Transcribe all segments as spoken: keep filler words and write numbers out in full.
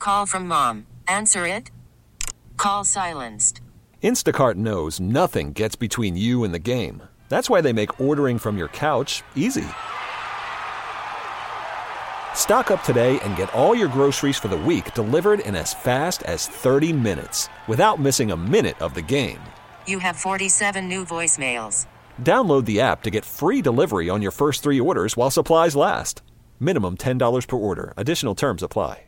Call from mom. Answer it. Call silenced. Instacart knows nothing gets between you and the game. That's why they make ordering from your couch easy. Stock up today and get all your groceries for the week delivered in as fast as thirty minutes without missing a minute of the game. You have forty-seven new voicemails. Download the app to get free delivery on your first three orders while supplies last. Minimum ten dollars per order. Additional terms apply.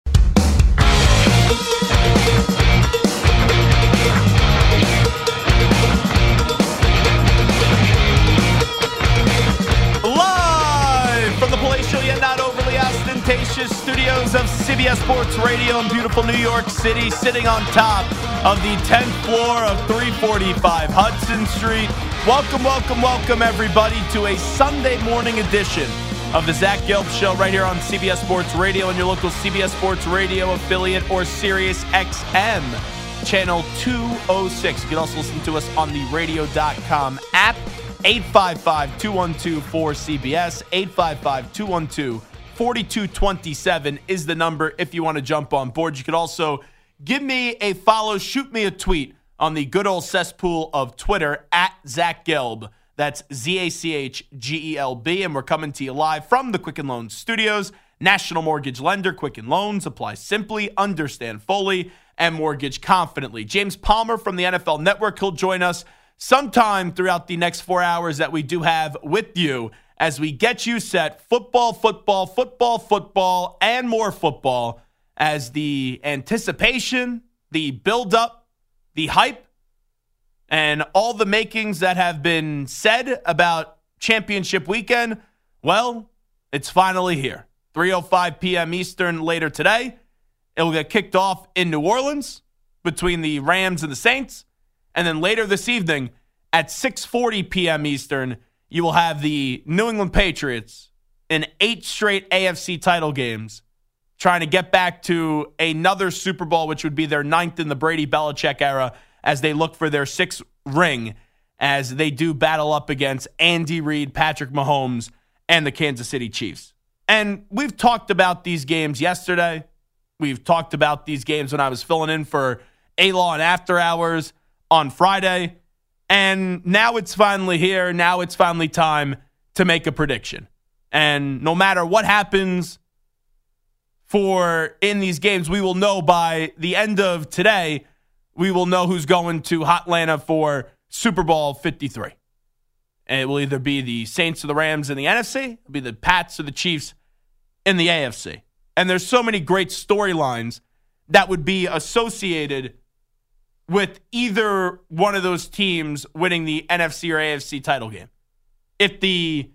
Live from the palatial yet not overly ostentatious studios of C B S Sports Radio in beautiful New York City, sitting on top of the tenth floor of three forty-five Hudson Street. Welcome, welcome, welcome, everybody, to a Sunday morning edition of the Zach Gelb Show right here on C B S Sports Radio and your local C B S Sports Radio affiliate or Sirius X M channel two oh six. You can also listen to us on the radio dot com app. eight five five, two one two, four C B S. eight five five, two one two, four two two seven is the number if you want to jump on board. You could also give me a follow, shoot me a tweet on the good old cesspool of Twitter at Zach Gelb. That's Z A C H G E L B. And we're coming to you live from the Quicken Loans Studios. National mortgage lender, Quicken Loans. Apply simply, understand fully, and mortgage confidently. James Palmer from the N F L Network. He'll join us sometime throughout the next four hours that we do have with you as we get you set. Football, football, football, football, and more football as the anticipation, the build-up, the hype, and all the makings that have been said about championship weekend, well, it's finally here. three oh five p.m. Eastern later today. It will get kicked off in New Orleans between the Rams and the Saints. And then later this evening at six forty p.m. Eastern, you will have the New England Patriots in eight straight A F C title games trying to get back to another Super Bowl, which would be their ninth in the Brady-Belichick era, as they look for their sixth ring as they do battle up against Andy Reid, Patrick Mahomes, and the Kansas City Chiefs. And we've talked about these games yesterday. We've talked about these games when I was filling in for A-Law and After Hours on Friday. And now it's finally here. Now it's finally time to make a prediction. And no matter what happens for in these games, we will know by the end of today, we will know who's going to Hotlanta for Super Bowl fifty-three. And it will either be the Saints or the Rams in the N F C. It'll be the Pats or the Chiefs in the A F C. And there's so many great storylines that would be associated with either one of those teams winning the N F C or A F C title game. If the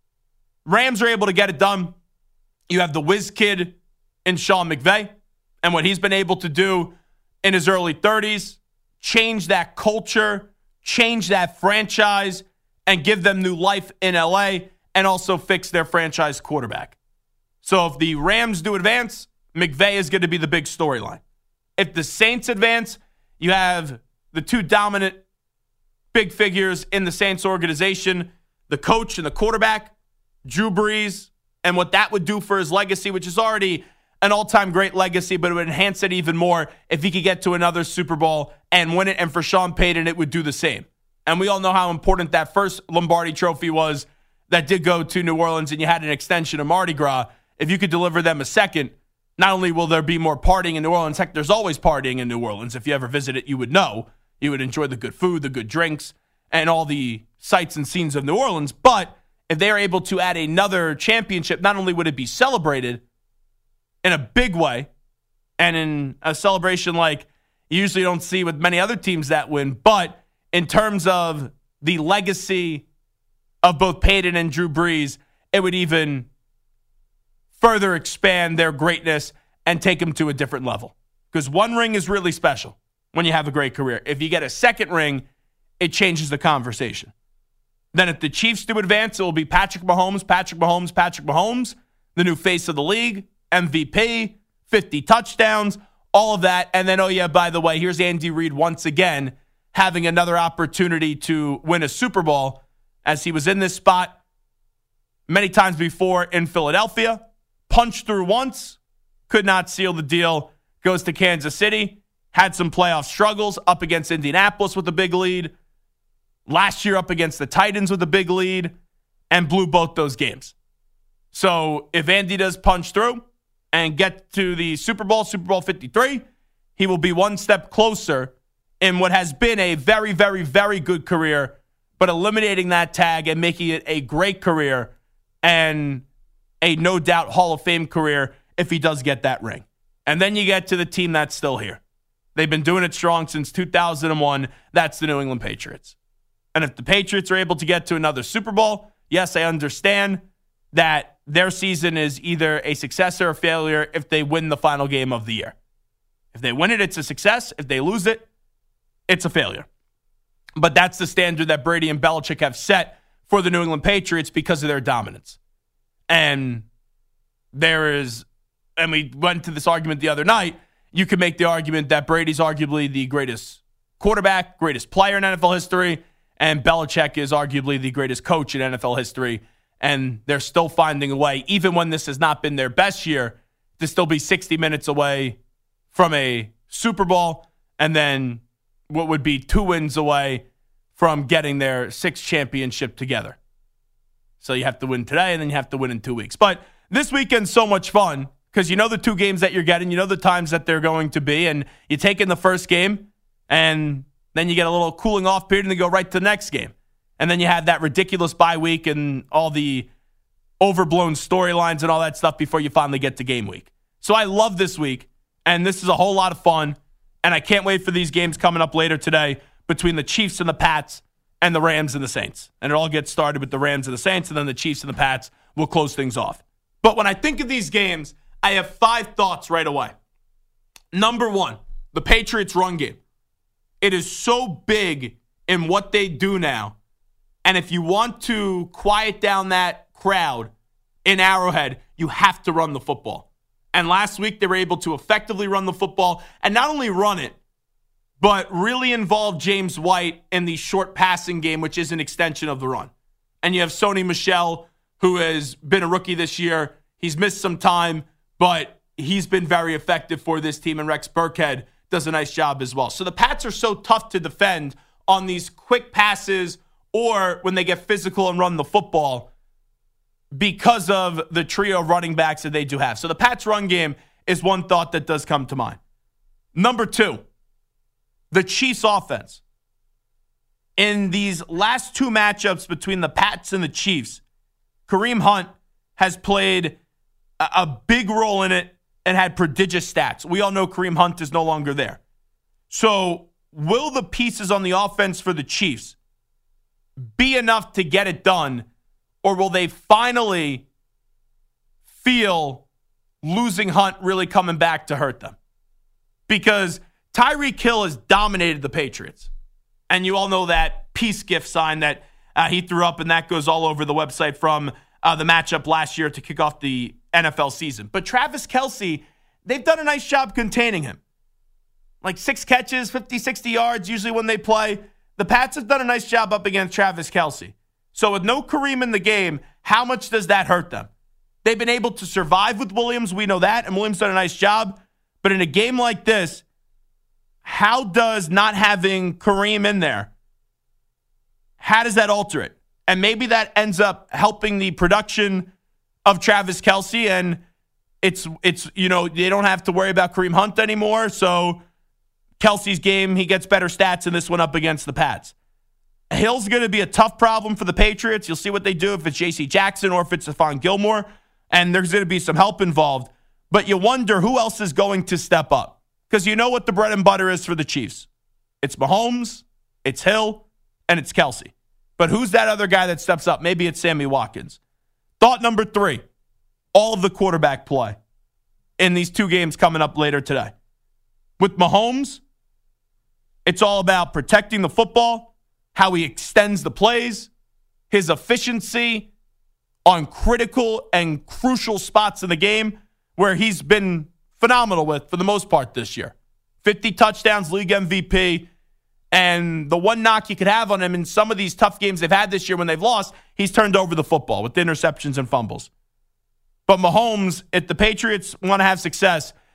Rams are able to get it done, you have the whiz kid in Sean McVay and what he's been able to do in his early thirties, change that culture, change that franchise, and give them new life in L A, and also fix their franchise quarterback. So if the Rams do advance, McVay is going to be the big storyline. If the Saints advance, you have the two dominant big figures in the Saints organization, the coach and the quarterback, Drew Brees, and what that would do for his legacy, which is already an all-time great legacy, but it would enhance it even more if he could get to another Super Bowl and win it. And for Sean Payton, it would do the same. And we all know how important that first Lombardi trophy was that did go to New Orleans, and you had an extension of Mardi Gras. If you could deliver them a second, not only will there be more partying in New Orleans, heck, there's always partying in New Orleans. If you ever visit it, you would know. You would enjoy the good food, the good drinks, and all the sights and scenes of New Orleans. But if they are able to add another championship, not only would it be celebrated in a big way and in a celebration like you usually don't see with many other teams that win, but in terms of the legacy of both Peyton and Drew Brees, it would even further expand their greatness and take them to a different level. Because one ring is really special when you have a great career. If you get a second ring, it changes the conversation. Then if the Chiefs do advance, it will be Patrick Mahomes, Patrick Mahomes, Patrick Mahomes, the new face of the league, M V P, fifty touchdowns, all of that. And then, oh yeah, by the way, here's Andy Reid once again having another opportunity to win a Super Bowl, as he was in this spot many times before in Philadelphia, punched through once, could not seal the deal, goes to Kansas City, had some playoff struggles up against Indianapolis with a big lead, last year up against the Titans with a big lead, and blew both those games. So if Andy does punch through and get to the Super Bowl, Super Bowl fifty-three, he will be one step closer in what has been a very, very, very good career, but eliminating that tag and making it a great career and a no doubt Hall of Fame career if he does get that ring. And then you get to the team that's still here. They've been doing it strong since two thousand one. That's the New England Patriots. And if the Patriots are able to get to another Super Bowl, yes, I understand that their season is either a success or a failure if they win the final game of the year. If they win it, it's a success. If they lose it, it's a failure. But that's the standard that Brady and Belichick have set for the New England Patriots because of their dominance. And there is, and we went to this argument the other night, you could make the argument that Brady's arguably the greatest quarterback, greatest player in N F L history, and Belichick is arguably the greatest coach in N F L history. And they're still finding a way, even when this has not been their best year, to still be sixty minutes away from a Super Bowl, and then what would be two wins away from getting their sixth championship together. So you have to win today, and then you have to win in two weeks. But this weekend's so much fun because you know the two games that you're getting, you know the times that they're going to be, and you take in the first game, and then you get a little cooling off period, and then go right to the next game. And then you have that ridiculous bye week and all the overblown storylines and all that stuff before you finally get to game week. So I love this week, and this is a whole lot of fun, and I can't wait for these games coming up later today between the Chiefs and the Pats and the Rams and the Saints. And it all gets started with the Rams and the Saints, and then the Chiefs and the Pats will close things off. But when I think of these games, I have five thoughts right away. Number one, the Patriots' run game. It is so big in what they do now. And if you want to quiet down that crowd in Arrowhead, you have to run the football. And last week, they were able to effectively run the football and not only run it, but really involve James White in the short passing game, which is an extension of the run. And you have Sony Michel, who has been a rookie this year. He's missed some time, but he's been very effective for this team, and Rex Burkhead does a nice job as well. So the Pats are so tough to defend on these quick passes or when they get physical and run the football because of the trio of running backs that they do have. So the Pats' run game is one thought that does come to mind. Number two, the Chiefs' offense. In these last two matchups between the Pats and the Chiefs, Kareem Hunt has played a, a big role in it and had prodigious stats. We all know Kareem Hunt is no longer there. So will the pieces on the offense for the Chiefs be enough to get it done, or will they finally feel losing Hunt really coming back to hurt them? Because Tyreek Hill has dominated the Patriots. And you all know that peace gift sign that uh, he threw up, and that goes all over the website from uh, the matchup last year to kick off the N F L season. But Travis Kelce, they've done a nice job containing him. Like six catches, fifty, sixty yards usually when they play. The Pats have done a nice job up against Travis Kelce. So with no Kareem in the game, how much does that hurt them? They've been able to survive with Williams. We know that. And Williams done a nice job. But in a game like this, how does not having Kareem in there, how does that alter it? And maybe that ends up helping the production of Travis Kelce. And it's, it's you know, they don't have to worry about Kareem Hunt anymore. So Kelce's game, he gets better stats in this one up against the Pats. Hill's going to be a tough problem for the Patriots. You'll see what they do if it's J C Jackson or if it's Stephon Gilmore. And there's going to be some help involved. But you wonder who else is going to step up. Because you know what the bread and butter is for the Chiefs. It's Mahomes, it's Hill, and it's Kelce. But who's that other guy that steps up? Maybe it's Sammy Watkins. Thought number three, all of the quarterback play in these two games coming up later today. With Mahomes, it's all about protecting the football, how he extends the plays, his efficiency on critical and crucial spots in the game where he's been phenomenal with for the most part this year. fifty touchdowns, league M V P. And the one knock you could have on him in some of these tough games they've had this year when they've lost, he's turned over the football with interceptions and fumbles. But Mahomes, if the Patriots want to have success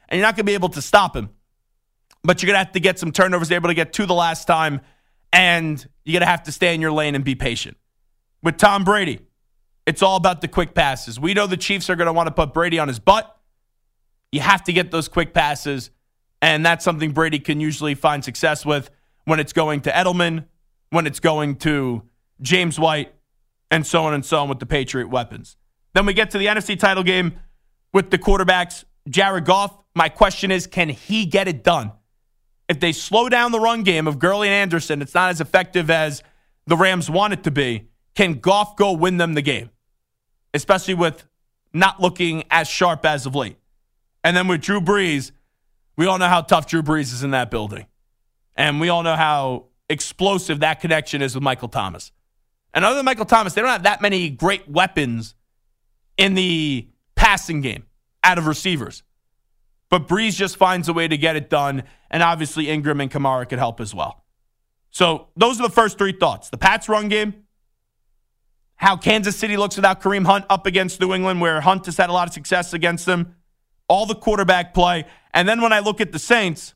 and you're not going to be able to stop him. But you're going to have to get some turnovers. They're able to get two the last time, and you're going to have to stay in your lane and be patient. With Tom Brady, it's all about the quick passes. We know the Chiefs are going to want to put Brady on his butt. You have to get those quick passes, and that's something Brady can usually find success with when it's going to Edelman, when it's going to James White, and so on and so on with the Patriot weapons. Then we get to the N F C title game with the quarterbacks. Jared Goff, my question is, can he get it done? If they slow down the run game of Gurley and Anderson, it's not as effective as the Rams want it to be. Can Goff go win them the game? Especially with not looking as sharp as of late. And then with Drew Brees, we all know how tough Drew Brees is in that building. And we all know how explosive that connection is with Michael Thomas. And other than Michael Thomas, they don't have that many great weapons in the passing game out of receivers. But Brees just finds a way to get it done, and obviously Ingram and Kamara could help as well. So those are the first three thoughts. The Pats run game, how Kansas City looks without Kareem Hunt up against New England, where Hunt has had a lot of success against them, all the quarterback play. And then when I look at the Saints,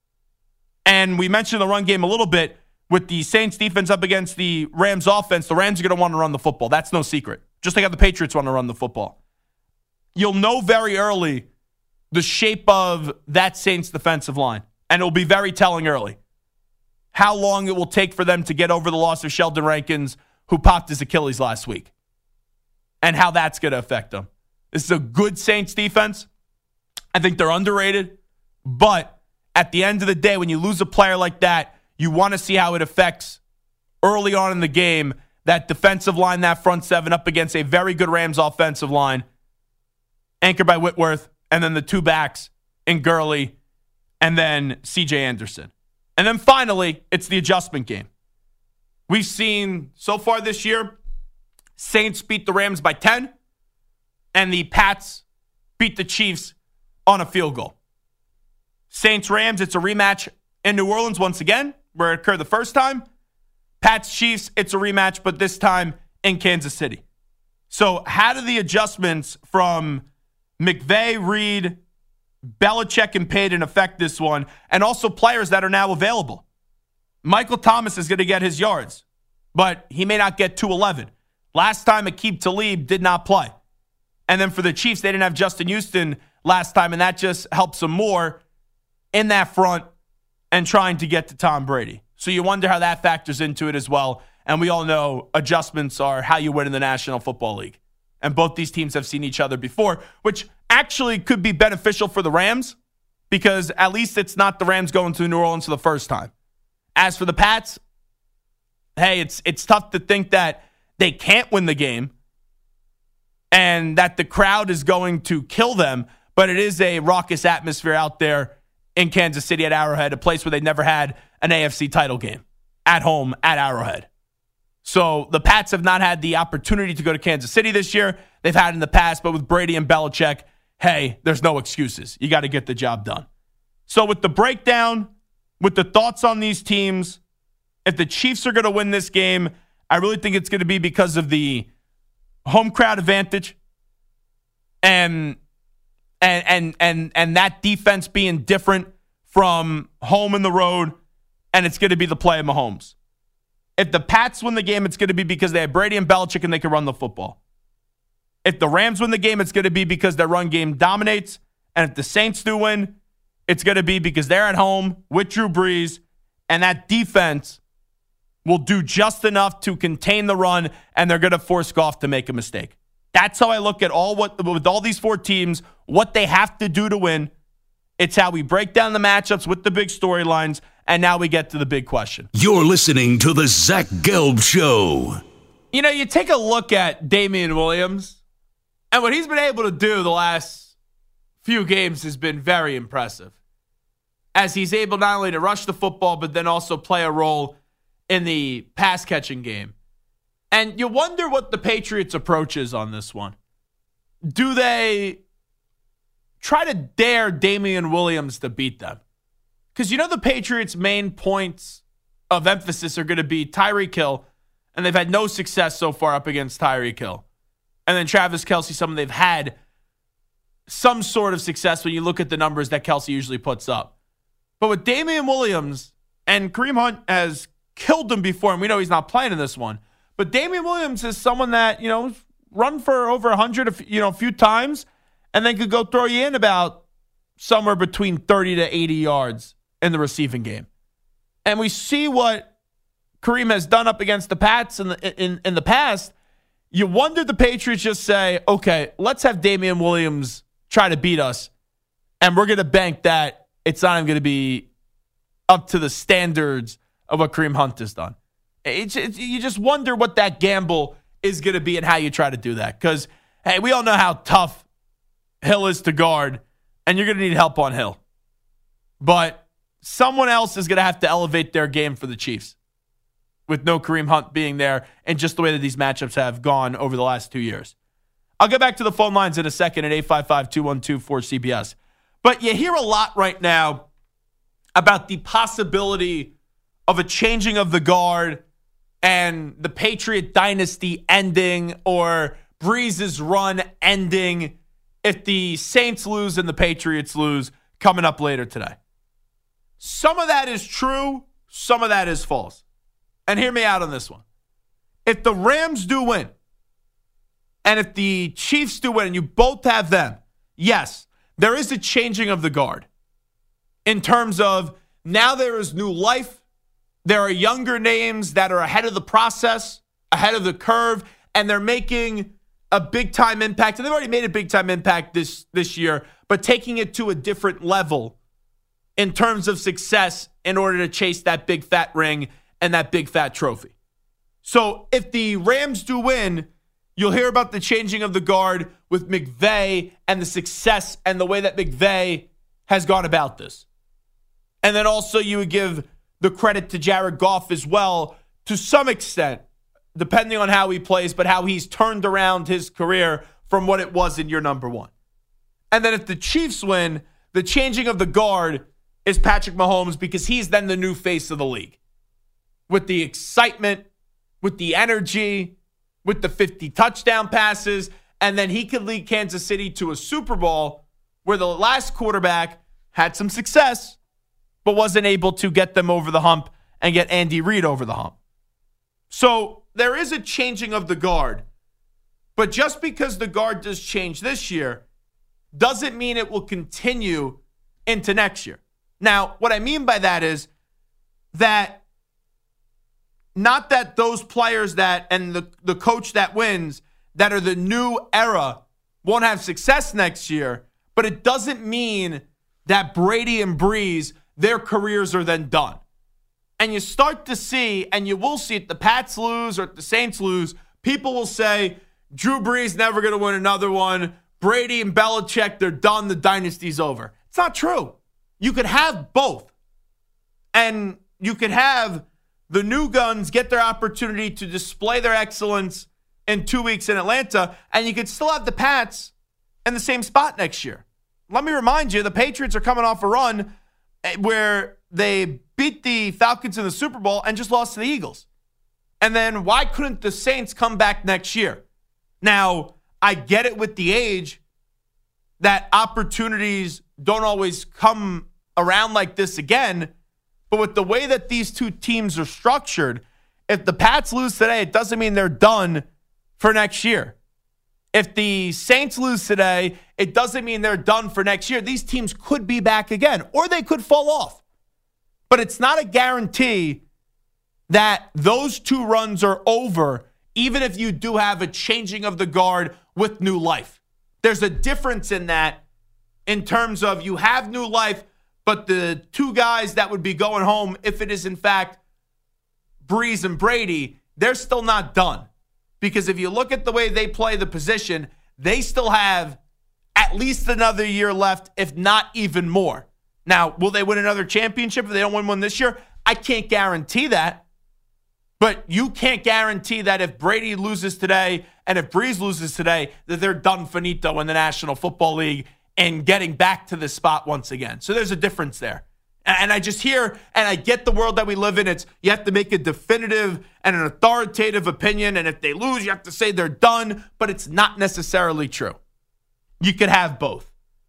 and we mentioned the run game a little bit, with the Saints defense up against the Rams offense, the Rams are going to want to run the football. That's no secret. Just like how the Patriots want to run the football. You'll know very early the shape of that Saints defensive line. And it will be very telling early how long it will take for them to get over the loss of Sheldon Rankins, who popped his Achilles last week, and how that's going to affect them. This is a good Saints defense. I think they're underrated. But at the end of the day, when you lose a player like that, you want to see how it affects early on in the game, that defensive line, that front seven up against a very good Rams offensive line, anchored by Whitworth, and then the two backs in Gurley, and then C J Anderson. And then finally, it's the adjustment game. We've seen so far this year, Saints beat the Rams by ten, and the Pats beat the Chiefs on a field goal. Saints-Rams, it's a rematch in New Orleans once again, where it occurred the first time. Pats-Chiefs, it's a rematch, but this time in Kansas City. So how do the adjustments from McVay, Reed, Belichick, and Payton affect this one, and also players that are now available? Michael Thomas is going to get his yards, but he may not get two eleven. Last time, Aqib Talib did not play. And then for the Chiefs, they didn't have Justin Houston last time, and that just helps them more in that front and trying to get to Tom Brady. So you wonder how that factors into it as well. And we all know adjustments are how you win in the National Football League. And both these teams have seen each other before, which actually could be beneficial for the Rams, because at least it's not the Rams going to New Orleans for the first time. As for the Pats, hey, it's it's tough to think that they can't win the game and that the crowd is going to kill them, but it is a raucous atmosphere out there in Kansas City at Arrowhead, a place where they never had an A F C title game at home at Arrowhead. So the Pats have not had the opportunity to go to Kansas City this year. They've had in the past, but with Brady and Belichick, hey, there's no excuses. You got to get the job done. So with the breakdown, with the thoughts on these teams, if the Chiefs are going to win this game, I really think it's going to be because of the home crowd advantage and and and and and that defense being different from home and the road, and it's going to be the play of Mahomes. If the Pats win the game, it's going to be because they have Brady and Belichick and they can run the football. If the Rams win the game, it's going to be because their run game dominates. And if the Saints do win, it's going to be because they're at home with Drew Brees, and that defense will do just enough to contain the run, and they're going to force Goff to make a mistake. That's how I look at all what with all these four teams, what they have to do to win. It's how we break down the matchups with the big storylines, and now we get to the big question. You're listening to the Zach Gelb Show. You know, you take a look at Damian Williams, and what he's been able to do the last few games has been very impressive. As he's able not only to rush the football, but then also play a role in the pass-catching game. And you wonder what the Patriots' approach is on this one. Do they try to dare Damian Williams to beat them? Because you know the Patriots' main points of emphasis are going to be Tyreek Hill, and they've had no success so far up against Tyreek Hill. And then Travis Kelce, someone they've had some sort of success when you look at the numbers that Kelce usually puts up. But with Damian Williams, and Kareem Hunt has killed him before, and we know he's not playing in this one, but Damian Williams is someone that, you know, run for over one hundred, you know, a few times, and then could go throw you in about somewhere between thirty to eighty yards in the receiving game. And we see what Kareem has done up against the Pats in the, in, in the past. You wonder the Patriots just say, okay, let's have Damian Williams try to beat us, and we're going to bank that it's not even going to be up to the standards of what Kareem Hunt has done. It's, it's, you just wonder what that gamble is going to be and how you try to do that. Because, hey, we all know how tough Hill is to guard, and you're going to need help on Hill. But someone else is going to have to elevate their game for the Chiefs with no Kareem Hunt being there and just the way that these matchups have gone over the last two years. I'll get back to the phone lines in a second at eight five five, two one two, four C B S. But you hear a lot right now about the possibility of a changing of the guard and the Patriot dynasty ending or Breeze's run ending if the Saints lose and the Patriots lose coming up later today. Some of that is true. Some of that is false. And hear me out on this one. If the Rams do win, and if the Chiefs do win, and you both have them, yes, there is a changing of the guard. In terms of now there is new life. There are younger names that are ahead of the process, ahead of the curve, and they're making a big-time impact. And they've already made a big-time impact this, this year, but taking it to a different level in terms of success in order to chase that big fat ring and that big fat trophy. So if the Rams do win, you'll hear about the changing of the guard with McVay and the success and the way that McVay has gone about this. And then also you would give the credit to Jared Goff as well, to some extent, depending on how he plays, but how he's turned around his career from what it was in year number one. And then if the Chiefs win, the changing of the guard is Patrick Mahomes, because he's then the new face of the league. With the excitement, with the energy, with the fifty touchdown passes, and then he could lead Kansas City to a Super Bowl where the last quarterback had some success, but wasn't able to get them over the hump and get Andy Reid over the hump. So there is a changing of the guard, but just because the guard does change this year doesn't mean it will continue into next year. Now, what I mean by that is that not that those players that and the, the coach that wins that are the new era won't have success next year, but it doesn't mean that Brady and Breeze, their careers are then done. And you start to see, and you will see if the Pats lose or if the Saints lose, people will say, Drew Brees never going to win another one. Brady and Belichick, they're done. The dynasty's over. It's not true. You could have both. And you could have the new guns get their opportunity to display their excellence in two weeks in Atlanta, and you could still have the Pats in the same spot next year. Let me remind you, the Patriots are coming off a run where they beat the Falcons in the Super Bowl and just lost to the Eagles. And then why couldn't the Saints come back next year? Now, I get it with the age that opportunities don't always come around like this again, but with the way that these two teams are structured, if the Pats lose today, it doesn't mean they're done for next year. If the Saints lose today, it doesn't mean they're done for next year. These teams could be back again, or they could fall off. But it's not a guarantee that those two runs are over, even if you do have a changing of the guard with new life. There's a difference in that in terms of you have new life, but the two guys that would be going home, if it is in fact Breeze and Brady, they're still not done. Because if you look at the way they play the position, they still have at least another year left, if not even more. Now, will they win another championship if they don't win one this year? I can't guarantee that. But you can't guarantee that if Brady loses today and if Breeze loses today, that they're done finito in the National Football League and getting back to this spot once again. So there's a difference there. And I just hear, and I get the world that we live in. It's you have to make a definitive and an authoritative opinion. And if they lose, you have to say they're done. But it's not necessarily true. You could have both.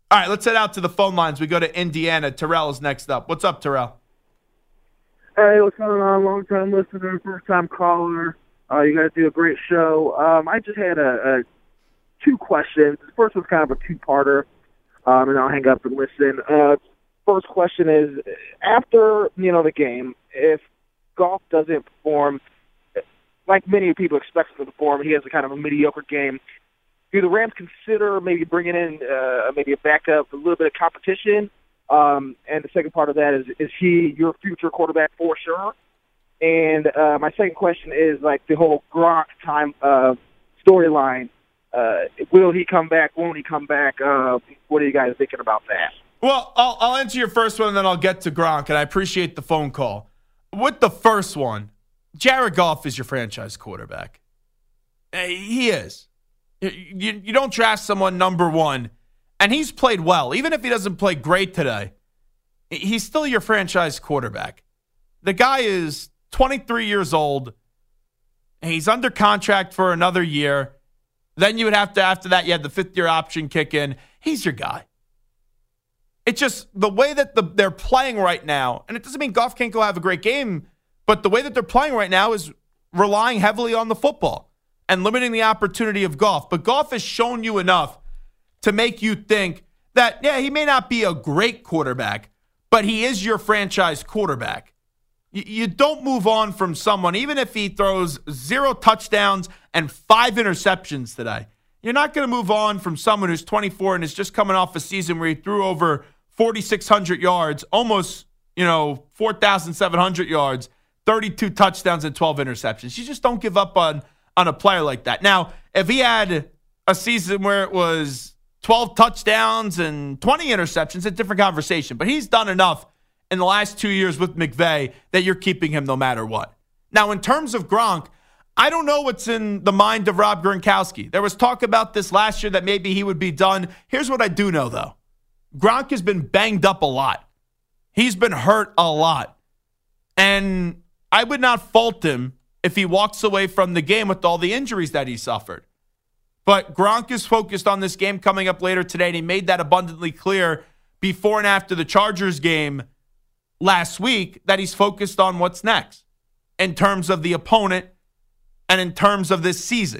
All right, let's head out to the phone lines. We go to Indiana. Terrell is next up. What's up, Terrell? Hey, what's going on? Long-time listener, first-time caller. Uh, you guys do a great show. Um, I just had a, a two questions. The first one's kind of a two-parter, um, and I'll hang up and listen. Uh, first question is, after you know the game, if Goff doesn't perform like many people expect him to perform, he has a kind of a mediocre game. Do the Rams consider maybe bringing in uh, maybe a backup, a little bit of competition? Um, and the second part of that is, is he your future quarterback for sure? And uh, my second question is like the whole Gronk time uh, storyline. Uh, will he come back? Won't he come back? Uh, what are you guys thinking about that? Well, I'll, I'll answer your first one, and then I'll get to Gronk, and I appreciate the phone call. With the first one, Jared Goff is your franchise quarterback. He is. You, you, you don't draft someone number one, and he's played well. Even if he doesn't play great today, he's still your franchise quarterback. The guy is twenty-three years old, and he's under contract for another year. Then you would have to, after that, you had the fifth-year option kick in. He's your guy. It's just the way that the, they're playing right now, and it doesn't mean Goff can't go have a great game, but the way that they're playing right now is relying heavily on the football and limiting the opportunity of Goff. But Goff has shown you enough to make you think that, yeah, he may not be a great quarterback, but he is your franchise quarterback. You, you don't move on from someone, even if he throws zero touchdowns and five interceptions today. You're not going to move on from someone who's twenty-four and is just coming off a season where he threw over forty-six hundred yards, almost, you know, four thousand seven hundred yards, thirty-two touchdowns and twelve interceptions. You just don't give up on, on a player like that. Now, if he had a season where it was twelve touchdowns and twenty interceptions, a different conversation. But he's done enough in the last two years with McVay that you're keeping him no matter what. Now, in terms of Gronk, I don't know what's in the mind of Rob Gronkowski. There was talk about this last year that maybe he would be done. Here's what I do know, though. Gronk has been banged up a lot. He's been hurt a lot. And I would not fault him if he walks away from the game with all the injuries that he suffered. But Gronk is focused on this game coming up later today, and he made that abundantly clear before and after the Chargers game last week that he's focused on what's next in terms of the opponent and in terms of this season.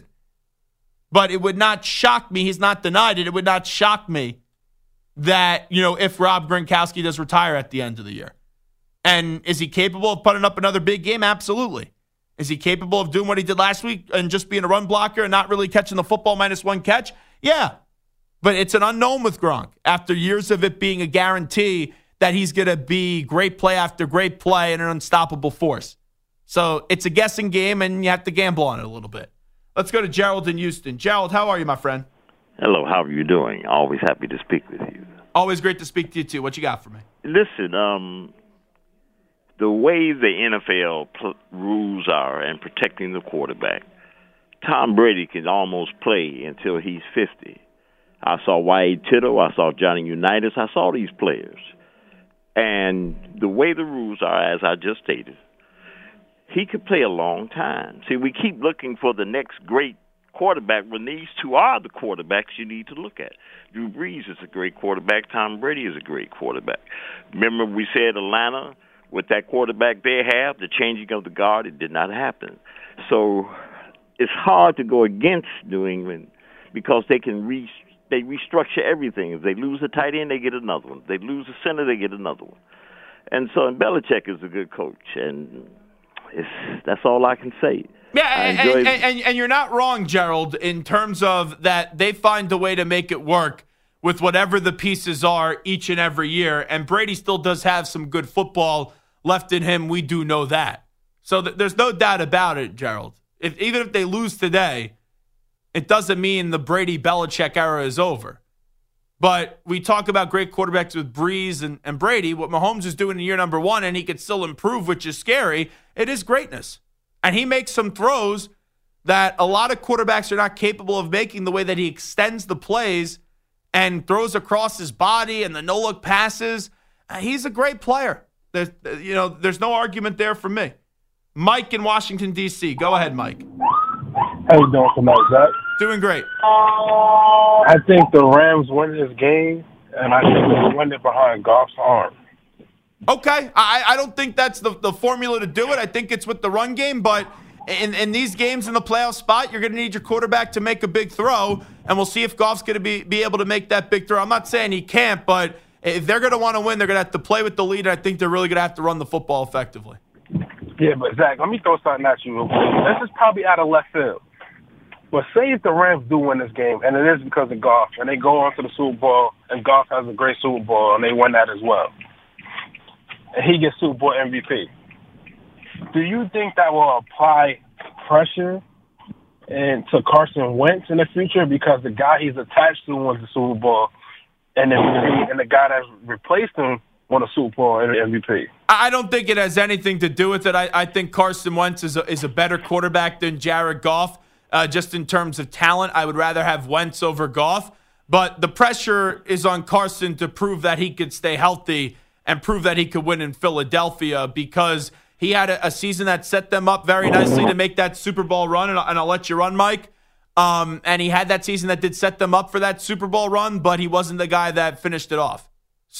But it would not shock me, he's not denied it, it would not shock me that, you know, if Rob Gronkowski does retire at the end of the year. And is he capable of putting up another big game? Absolutely. Is he capable of doing what he did last week and just being a run blocker and not really catching the football minus one catch? Yeah. But it's an unknown with Gronk after years of it being a guarantee that he's going to be great play after great play and an unstoppable force. So it's a guessing game, and you have to gamble on it a little bit. Let's go to Gerald in Houston. Gerald, how are you, my friend? Hello, how are you doing? Always happy to speak with you. Always great to speak to you, too. What you got for me? Listen, um, the way the N F L pl- rules are and protecting the quarterback, Tom Brady can almost play until he's fifty. I saw Wade Tittle, I saw Johnny Unitas, I saw these players. And the way the rules are, as I just stated, he could play a long time. See, we keep looking for the next great quarterback when these two are the quarterbacks you need to look at. Drew Brees is a great quarterback. Tom Brady is a great quarterback. Remember we said Atlanta, with that quarterback they have, the changing of the guard, it did not happen. So it's hard to go against New England because they can re- they restructure everything. If they lose a tight end, they get another one. If they lose a center, they get another one. And so and Belichick is a good coach, and it's, that's all I can say. Yeah, and, and, and, and you're not wrong, Gerald, in terms of that they find a way to make it work with whatever the pieces are each and every year. And Brady still does have some good football left in him. We do know that. So th- there's no doubt about it, Gerald. If, even if they lose today, it doesn't mean the Brady-Belichick era is over. But we talk about great quarterbacks with Brees and, and Brady. What Mahomes is doing in year number one, and he could still improve, which is scary, it is greatness. And he makes some throws that a lot of quarterbacks are not capable of making, the way that he extends the plays and throws across his body and the no-look passes. Uh, he's a great player. There's, you know, there's no argument there for me. Mike in Washington, D C Go ahead, Mike. How you doing tonight, Zach? Doing great. I think the Rams win this game, and I think we'll win it behind Goff's arm. Okay. I, I don't think that's the, the formula to do it. I think it's with the run game, but in, in these games in the playoff spot, you're going to need your quarterback to make a big throw, and we'll see if Goff's going to be, be able to make that big throw. I'm not saying he can't, but if they're going to want to win, they're going to have to play with the lead, and I think they're really going to have to run the football effectively. Yeah, but Zach, let me throw something at you real quick. This is probably out of left field. But say if the Rams do win this game, and it is because of Goff, and they go on to the Super Bowl, and Goff has a great Super Bowl, and they win that as well, and he gets Super Bowl M V P, do you think that will apply pressure and to Carson Wentz in the future because the guy he's attached to wins the Super Bowl, and then and the guy that replaced him won a Super Bowl and M V P? I don't think it has anything to do with it. I, I think Carson Wentz is a, is a better quarterback than Jared Goff. Uh, just in terms of talent, I would rather have Wentz over Goff. But the pressure is on Carson to prove that he could stay healthy and prove that he could win in Philadelphia because he had a, a season that set them up very nicely to make that Super Bowl run. And, and I'll let you run, Mike. Um, and he had that season that did set them up for that Super Bowl run, but he wasn't the guy that finished it off.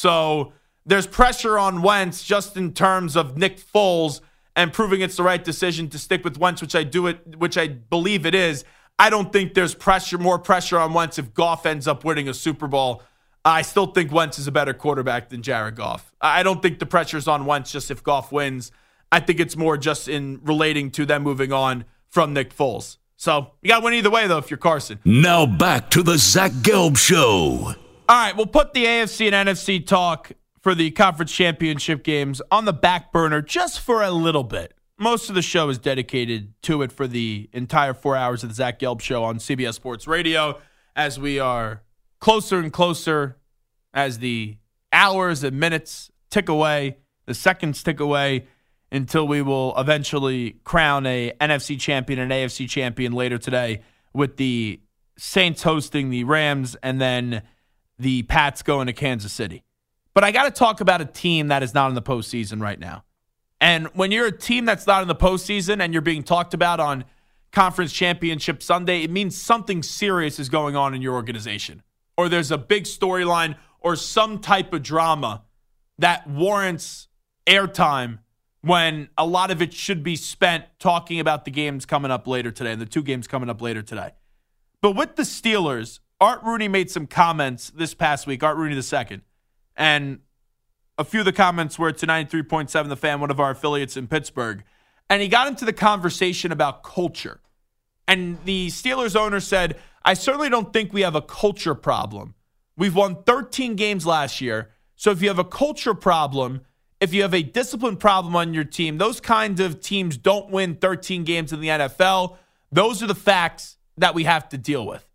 So there's pressure on Wentz just in terms of Nick Foles and proving it's the right decision to stick with Wentz, which I do it, which I believe it is. I don't think there's pressure, more pressure on Wentz if Goff ends up winning a Super Bowl. I still think Wentz is a better quarterback than Jared Goff. I don't think the pressure's on Wentz just if Goff wins. I think it's more just in relating to them moving on from Nick Foles. So you got to win either way, though, if you're Carson. Now back to the Zach Gelb Show. All right, we'll put the A F C and N F C talk for the conference championship games on the back burner just for a little bit. Most of the show is dedicated to it for the entire four hours of the Zach Gelb Show on C B S Sports Radio as we are closer and closer as the hours and minutes tick away, the seconds tick away until we will eventually crown a N F C champion and an A F C champion later today with the Saints hosting the Rams and then the Pats going to Kansas City. But I got to talk about a team that is not in the postseason right now. And when you're a team that's not in the postseason and you're being talked about on Conference Championship Sunday, it means something serious is going on in your organization. Or there's a big storyline or some type of drama that warrants airtime when a lot of it should be spent talking about the games coming up later today, the two games coming up later today. But with the Steelers, Art Rooney made some comments this past week, Art Rooney the second. And a few of the comments were to ninety-three point seven The Fan, one of our affiliates in Pittsburgh. And he got into the conversation about culture. And the Steelers owner said, I certainly don't think we have a culture problem. We've won thirteen games last year. So if you have a culture problem, if you have a discipline problem on your team, those kinds of teams don't win thirteen games in the N F L. Those are the facts that we have to deal with.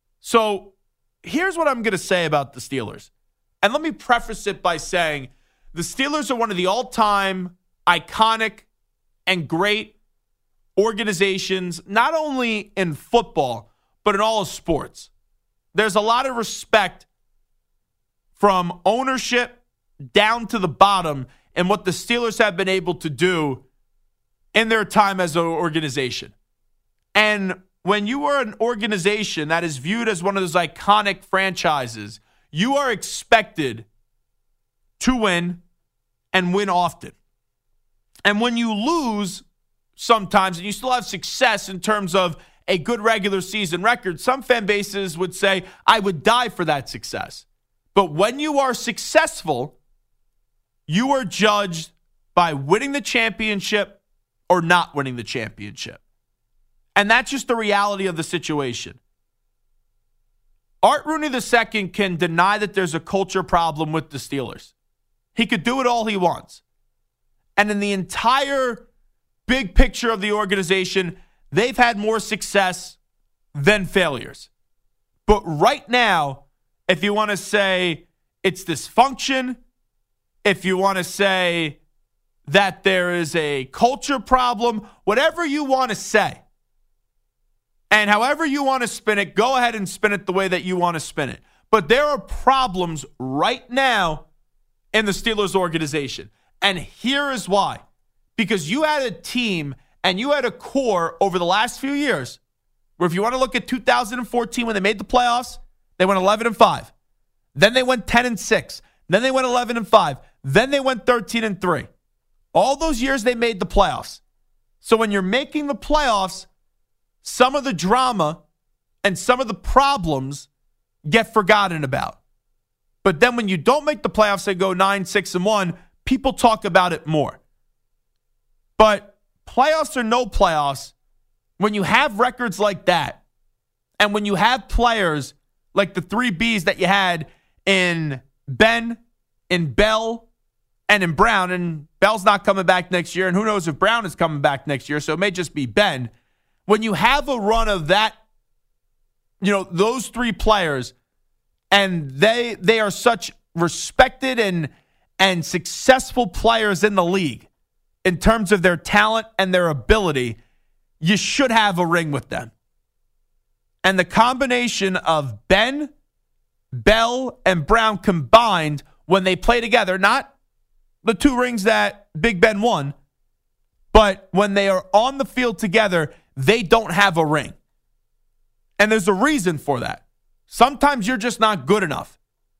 So here's what I'm going to say about the Steelers. And let me preface it by saying the Steelers are one of the all-time iconic and great organizations, not only in football, but in all of sports. There's a lot of respect from ownership down to the bottom in what the Steelers have been able to do in their time as an organization. And when you are an organization that is viewed as one of those iconic franchises, you are expected to win and win often. And when you lose sometimes, and you still have success in terms of a good regular season record, some fan bases would say, I would die for that success. But when you are successful, you are judged by winning the championship or not winning the championship. And that's just the reality of the situation. Art Rooney the second can deny that there's a culture problem with the Steelers. He could do it all he wants. And in the entire big picture of the organization, they've had more success than failures. But right now, if you want to say it's dysfunction, if you want to say that there is a culture problem, whatever you want to say, and however you want to spin it, go ahead and spin it the way that you want to spin it. But there are problems right now in the Steelers organization. And here is why. Because you had a team and you had a core over the last few years where if you want to look at two thousand fourteen when they made the playoffs, they went eleven and five. Then they went ten and six. Then they went eleven and five. Then they went thirteen and three. All those years they made the playoffs. So when you're making the playoffs, some of the drama and some of the problems get forgotten about. But then when you don't make the playoffs and go nine, six, and one, people talk about it more. But playoffs or no playoffs, when you have records like that, and when you have players like the three Bs that you had in Ben, in Bell, and in Brown, and Bell's not coming back next year, and who knows if Brown is coming back next year, so it may just be Ben. When you have a run of that, you know, those three players, and they they are such respected and and successful players in the league in terms of their talent and their ability, you should have a ring with them. And the combination of Ben, Bell, and Brown combined when they play together, not the two rings that Big Ben won, but when they are on the field together, they don't have a ring. And there's a reason for that. Sometimes you're just not good enough.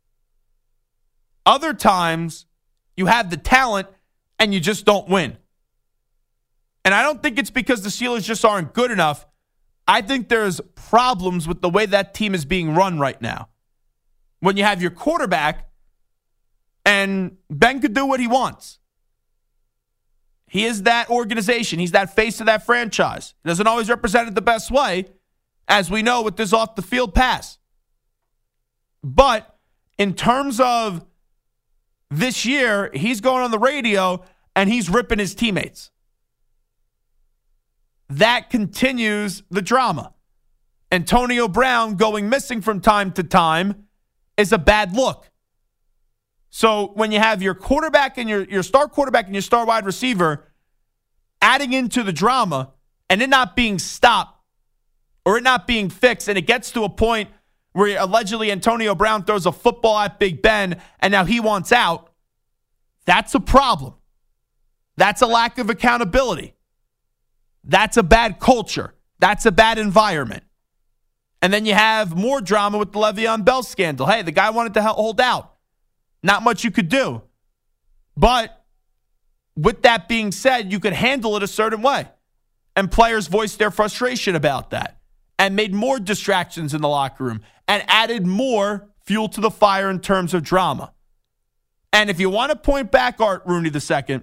Other times, you have the talent and you just don't win. And I don't think it's because the Steelers just aren't good enough. I think there's problems with the way that team is being run right now. When you have your quarterback, and Ben could do what he wants. He is that organization. He's that face of that franchise. He doesn't always represent it the best way, as we know with this off-the-field pass. But in terms of this year, he's going on the radio and he's ripping his teammates. That continues the drama. Antonio Brown going missing from time to time is a bad look. So when you have your quarterback and your, your star quarterback and your star wide receiver adding into the drama and it not being stopped or it not being fixed, and it gets to a point where allegedly Antonio Brown throws a football at Big Ben and now he wants out, that's a problem. That's a lack of accountability. That's a bad culture. That's a bad environment. And then you have more drama with the Le'Veon Bell scandal. Hey, the guy wanted to hold out. Not much you could do. But with that being said, you could handle it a certain way. And players voiced their frustration about that and made more distractions in the locker room and added more fuel to the fire in terms of drama. And if you want to point back, Art Rooney the second,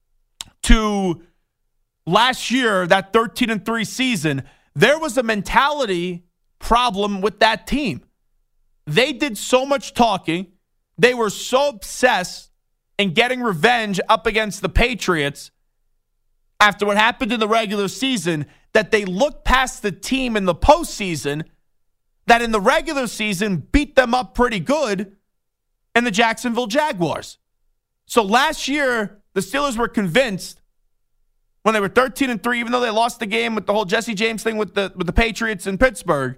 to last year, that thirteen and three season, there was a mentality problem with that team. They did so much talking. They were so obsessed in getting revenge up against the Patriots after what happened in the regular season that they looked past the team in the postseason that in the regular season beat them up pretty good in the Jacksonville Jaguars. So last year, the Steelers were convinced when they were thirteen and three, even though they lost the game with the whole Jesse James thing with the with the Patriots in Pittsburgh,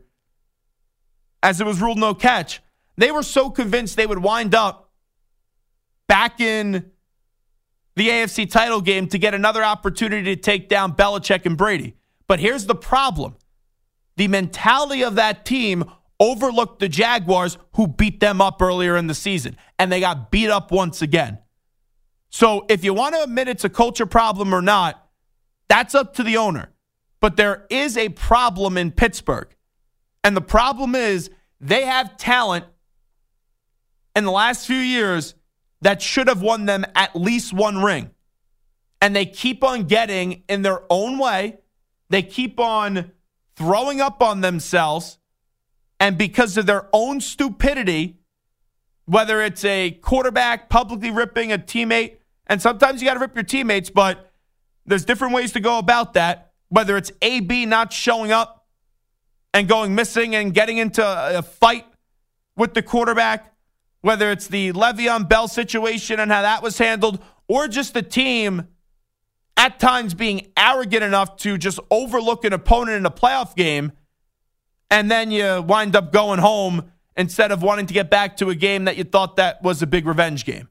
as it was ruled no catch, they were so convinced they would wind up back in the A F C title game to get another opportunity to take down Belichick and Brady. But here's the problem. The mentality of that team overlooked the Jaguars, who beat them up earlier in the season, and they got beat up once again. So if you want to admit it's a culture problem or not, that's up to the owner. But there is a problem in Pittsburgh. And the problem is they have talent in the last few years that should have won them at least one ring. And they keep on getting in their own way. They keep on throwing up on themselves. And because of their own stupidity, whether it's a quarterback publicly ripping a teammate, and sometimes you got to rip your teammates, but there's different ways to go about that. Whether it's A B not showing up and going missing and getting into a fight with the quarterback, whether it's the Le'Veon Bell situation and how that was handled, or just the team at times being arrogant enough to just overlook an opponent in a playoff game, and then you wind up going home instead of wanting to get back to a game that you thought that was a big revenge game.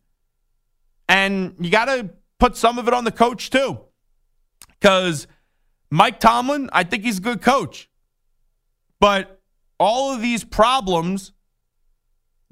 And you got to put some of it on the coach too, because Mike Tomlin, I think he's a good coach. But all of these problems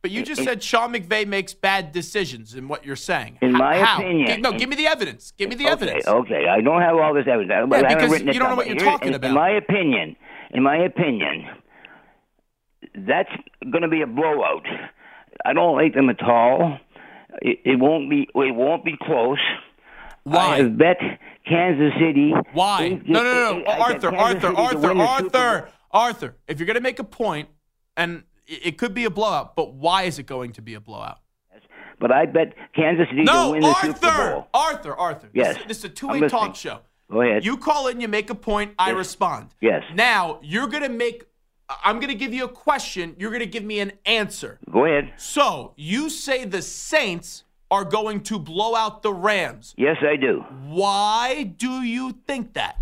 But you just said Sean McVay makes bad decisions in what you're saying. In my How? opinion. G- no, give me the evidence. Give me the okay, evidence. Okay, I don't have all this evidence. Yeah, but I because written you it don't know down. what you're Here- talking in, about. In my opinion, in my opinion, that's going to be a blowout. I don't like them at all. It, it won't be. It won't be close. Why? I have bet Kansas City. Why? No, no, no, no. I bet Arthur, Kansas Arthur, City to Arthur, win the Super Arthur, Bowl. Arthur. If you're going to make a point, and it it could be a blowout, but why is it going to be a blowout? But I bet Kansas City No, to win the Super Arthur, Bowl. Arthur, Arthur. Yes. This, this is a I'm two-way listening. talk show. Go ahead. You call in, you make a point, I Yes. respond. Yes. Now, you're going to make, I'm going to give you a question. You're going to give me an answer. Go ahead. So, you say the Saints are going to blow out the Rams. Yes, I do. Why do you think that?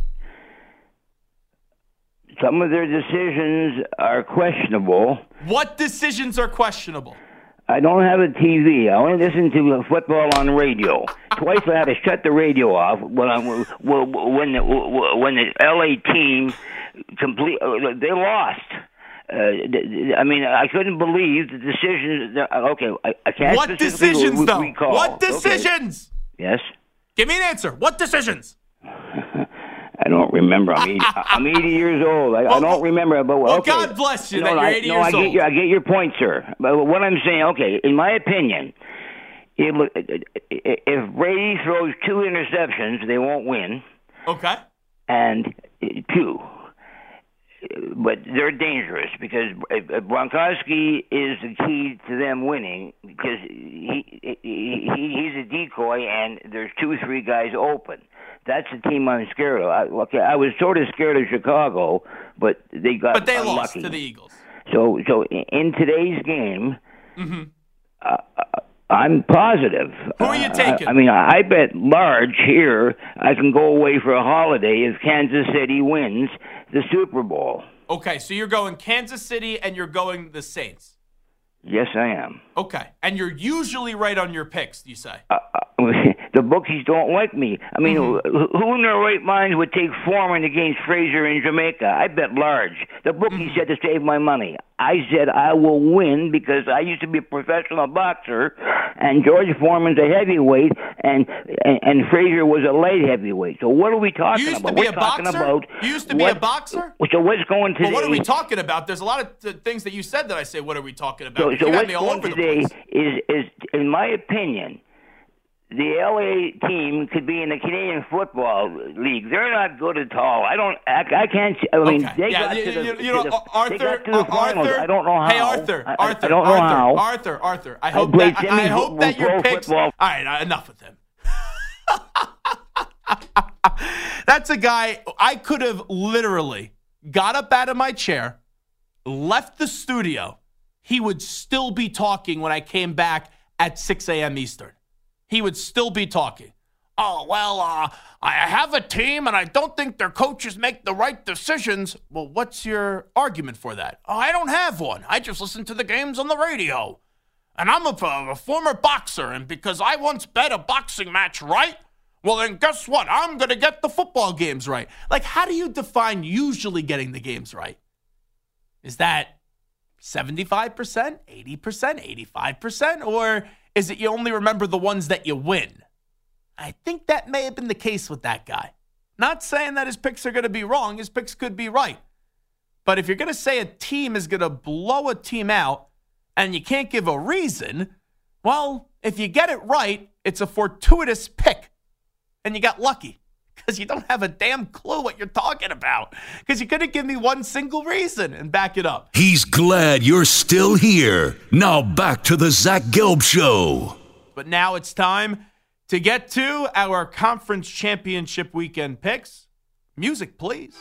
Some of their decisions are questionable. What decisions are questionable? I don't have a T V. I only listen to football on radio. Twice I had to shut the radio off when I, when the, when the L A team complete they lost. Uh, I mean, I couldn't believe the decisions. Okay, I, I can't. What decisions, re- though? recall. What decisions? Okay. Yes. Give me an answer. What decisions? I don't remember. I'm eighty, I'm eighty years old. I, well, I don't remember. But well, okay. God bless you no, that you're I, eighty no, years I get old. Your, I get your point, sir. But what I'm saying, okay, in my opinion, if, if Brady throws two interceptions, they won't win. Okay. And two. But they're dangerous because Gronkowski is the key to them winning because he, he he's a decoy and there's two or three guys open. That's the team I'm scared of. I, okay, I was sort of scared of Chicago, but they got But they unlucky. lost to the Eagles. So, so in today's game, mm-hmm. uh, I'm positive. Who are you taking? Uh, I, I mean, I bet large here I can go away for a holiday if Kansas City wins the Super Bowl. Okay, so you're going Kansas City and you're going the Saints. Yes, I am. Okay, and you're usually right on your picks, you say? Uh, the bookies don't like me. I mean, mm-hmm. who in their right mind would take Foreman against Frazier in Jamaica? I bet large. The bookies mm-hmm. said to save my money. I said I will win because I used to be a professional boxer, and George Foreman's a heavyweight, and and, and Frazier was a light heavyweight. So what are we talking you used about? To be We're a talking boxer? about you used to be what, a boxer? So what's going today? Well, what are we talking about? There's a lot of th- things that you said that I say, what are we talking about? So, you so got what's me all going over today the place. is, is, in my opinion, the L A team could be in the Canadian Football League. They're not good at all. I don't. I, I can't. I mean, okay. they yeah, got you, to the, you, you know, to the, Arthur. they got to the uh, finals. Arthur. I don't know how. Hey, Arthur. I, Arthur. I don't know Arthur, how. Arthur. Arthur. I hope played that. I hope that your picks. Football. All right, enough with him. That's a guy. I could have literally got up out of my chair, left the studio. He would still be talking when I came back at six a.m. Eastern. He would still be talking. Oh, well, uh, I have a team, and I don't think their coaches make the right decisions. Well, what's your argument for that? Oh, I don't have one. I just listen to the games on the radio. And I'm a, a former boxer, and because I once bet a boxing match right, well, then guess what? I'm going to get the football games right. Like, how do you define usually getting the games right? Is that seventy-five percent, eighty percent, eighty-five percent? Or is it you only remember the ones that you win? I think that may have been the case with that guy. Not saying that his picks are going to be wrong. His picks could be right. But if you're going to say a team is going to blow a team out and you can't give a reason, well, if you get it right, it's a fortuitous pick. And you got lucky because you don't have a damn clue what you're talking about because you couldn't give me one single reason and back it up. He's glad you're still here. Now back to the Zach Gelb Show. But now it's time to get to our conference championship weekend picks. Music, please.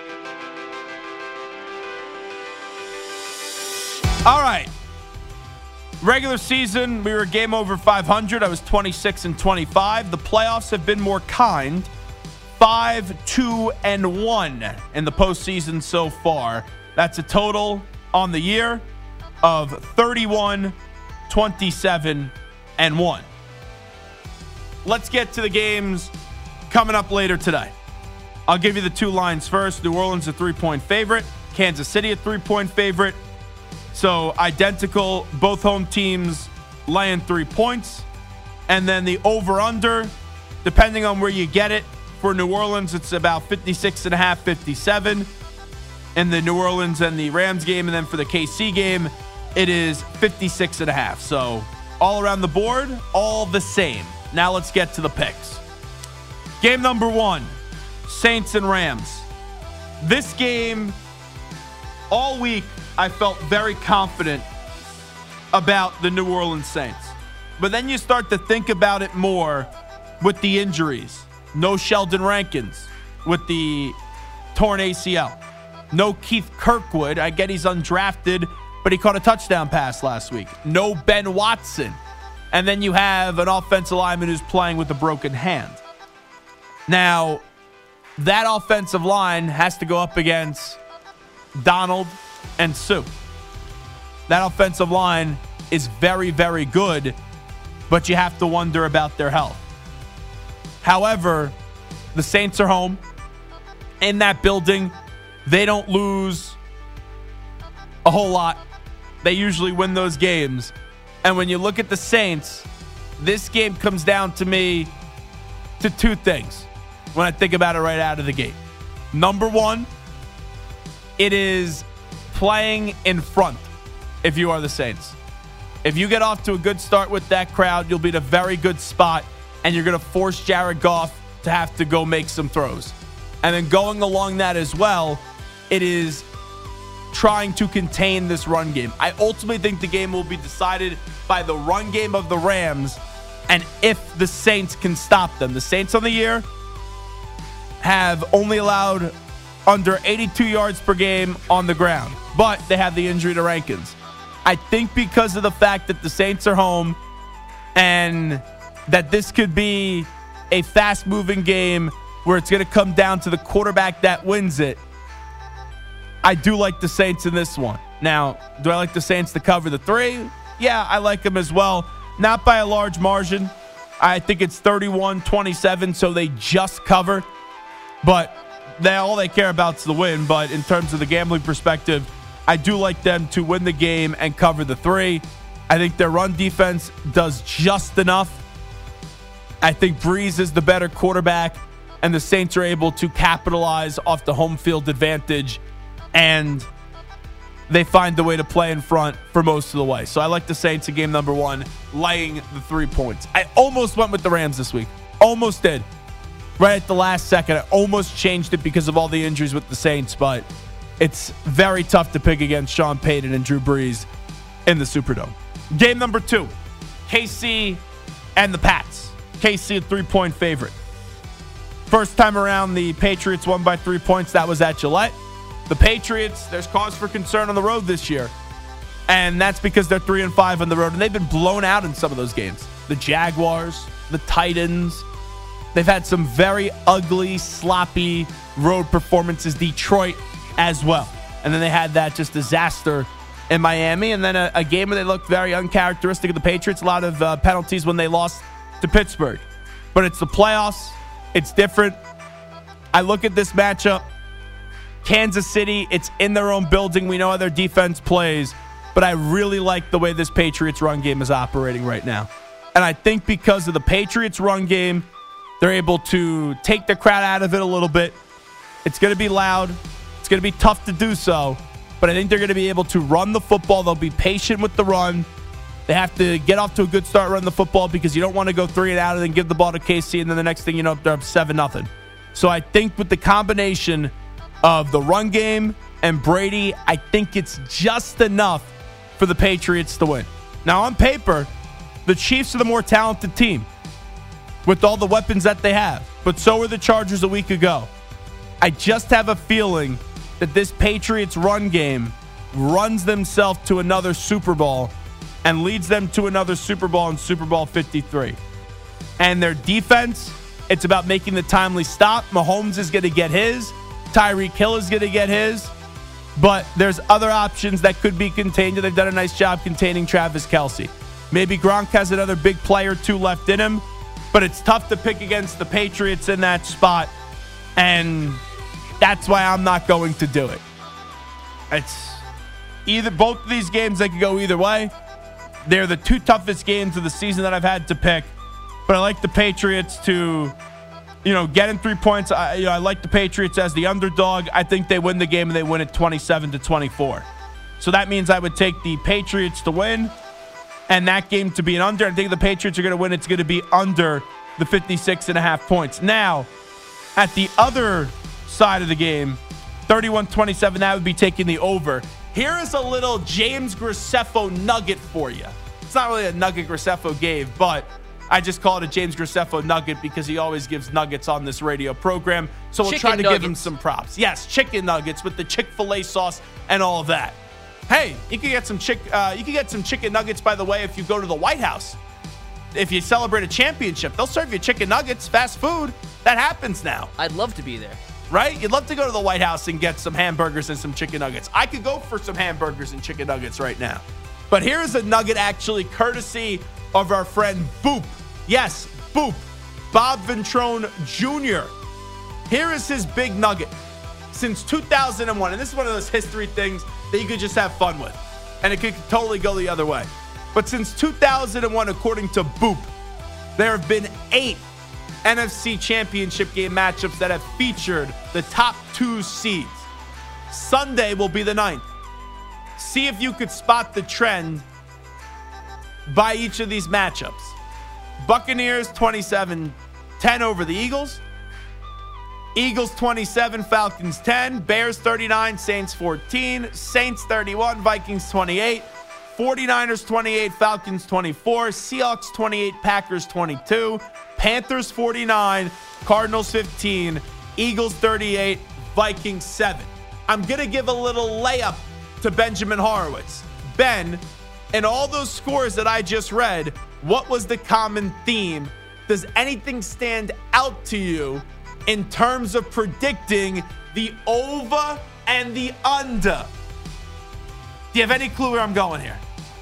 All right. Regular season, we were game over five hundred. I was twenty-six and twenty-five. The playoffs have been more kind. five, two, and one in the postseason so far. That's a total on the year of thirty-one, twenty-seven, and one. Let's get to the games coming up later today. I'll give you the two lines first. New Orleans a three-point favorite. Kansas City a three-point favorite. So identical, both home teams laying three points. And then the over-under, depending on where you get it, for New Orleans, it's about fifty-six and a half, fifty-seven in the New Orleans and the Rams game. And then for the K C game, it is fifty-six and a half. So all around the board, all the same. Now let's get to the picks. Game number one, Saints and Rams. This game, all week, I felt very confident about the New Orleans Saints. But then you start to think about it more with the injuries. No Sheldon Rankins with the torn A C L. No Keith Kirkwood. I get he's undrafted, but he caught a touchdown pass last week. No Ben Watson. And then you have an offensive lineman who's playing with a broken hand. Now, that offensive line has to go up against Donald and Sue. That offensive line is very, very good, but you have to wonder about their health. However, the Saints are home. In that building, they don't lose a whole lot. They usually win those games. And when you look at the Saints, this game comes down to me to two things when I think about it right out of the gate. Number one, it is playing in front if you are the Saints. If you get off to a good start with that crowd, you'll be in a very good spot, and you're going to force Jared Goff to have to go make some throws. And then going along that as well, it is trying to contain this run game. I ultimately think the game will be decided by the run game of the Rams and if the Saints can stop them. The Saints on the year have only allowed under eighty-two yards per game on the ground, but they have the injury to Rankins. I think because of the fact that the Saints are home and that this could be a fast-moving game where it's going to come down to the quarterback that wins it, I do like the Saints in this one. Now, do I like the Saints to cover the three? Yeah, I like them as well. Not by a large margin. I think it's thirty-one twenty-seven, so they just cover. But they, all they care about is the win. But in terms of the gambling perspective, I do like them to win the game and cover the three. I think their run defense does just enough. I think Breeze is the better quarterback, and the Saints are able to capitalize off the home field advantage, and they find the way to play in front for most of the way. So I like the Saints in game number one, laying the three points. I almost went with the Rams this week. Almost did. Right at the last second, I almost changed it because of all the injuries with the Saints, but it's very tough to pick against Sean Payton and Drew Brees in the Superdome. Game number two, K C and the Pats. K C a three-point favorite. First time around, the Patriots won by three points. That was at Gillette. The Patriots, there's cause for concern on the road this year, and that's because they're three and five on the road, and they've been blown out in some of those games. The Jaguars, the Titans, they've had some very ugly, sloppy road performances. Detroit as well. And then they had that just disaster in Miami. And then a, a game where they looked very uncharacteristic of the Patriots. A lot of uh, penalties when they lost to Pittsburgh. But it's the playoffs. It's different. I look at this matchup. Kansas City, it's in their own building. We know how their defense plays. But I really like the way this Patriots run game is operating right now. And I think because of the Patriots run game, they're able to take the crowd out of it a little bit. It's going to be loud. It's going to be tough to do so, but I think they're going to be able to run the football. They'll be patient with the run. They have to get off to a good start running the football because you don't want to go three and out and then give the ball to K C, and then the next thing you know, they're up seven nothing. So I think with the combination of the run game and Brady, I think it's just enough for the Patriots to win. Now, on paper, the Chiefs are the more talented team with all the weapons that they have, but so were the Chargers a week ago. I just have a feeling that this Patriots run game runs themselves to another Super Bowl and leads them to another Super Bowl in Super Bowl fifty-three. And their defense, it's about making the timely stop. Mahomes is going to get his. Tyreek Hill is going to get his. But there's other options that could be contained, and they've done a nice job containing Travis Kelce. Maybe Gronk has another big play or two left in him, but it's tough to pick against the Patriots in that spot, and that's why I'm not going to do it. It's either both of these games, they could go either way. They're the two toughest games of the season that I've had to pick. But I like the Patriots to, you know, get in three points. I, you know, I like the Patriots as the underdog. I think they win the game and they win it twenty-seven to twenty-four. So that means I would take the Patriots to win and that game to be an under. I think the Patriots are going to win. It's going to be under the fifty-six and a half points. Now, at the other side of the game, thirty-one twenty-seven, that would be taking the over. Here is a little James Graceffo nugget for you. It's not really a nugget Graceffo gave, but I just call it a James Graceffo nugget because he always gives nuggets on this radio program. So we'll Chicken try to nuggets. give him some props. Yes, chicken nuggets with the Chick-fil-A sauce and all of that. Hey, you can get some chick. Uh, you can get some chicken nuggets, by the way, if you go to the White House. If you celebrate a championship, they'll serve you chicken nuggets, fast food. That happens now. I'd love to be there. Right? You'd love to go to the White House and get some hamburgers and some chicken nuggets. I could go for some hamburgers and chicken nuggets right now. But here is a nugget actually courtesy of our friend Boop. Yes, Boop. Bob Ventrone Junior Here is his big nugget. Since two thousand one, and this is one of those history things that you could just have fun with. And it could totally go the other way. But since two thousand one, according to Boop, there have been eight N F C Championship game matchups that have featured the top two seeds. Sunday will be the ninth. See if you could spot the trend by each of these matchups. Buccaneers twenty-seven ten over the Eagles. Eagles twenty-seven, Falcons ten. Bears thirty-nine, Saints fourteen. Saints thirty-one, Vikings twenty-eight. forty-niners twenty-eight, Falcons twenty-four. Seahawks twenty-eight, Packers twenty-two. Panthers forty-nine, Cardinals fifteen, Eagles thirty-eight, Vikings seven. I'm going to give a little layup to Benjamin Horowitz. Ben, in all those scores that I just read, what was the common theme? Does anything stand out to you in terms of predicting the over and the under? Do you have any clue where I'm going here?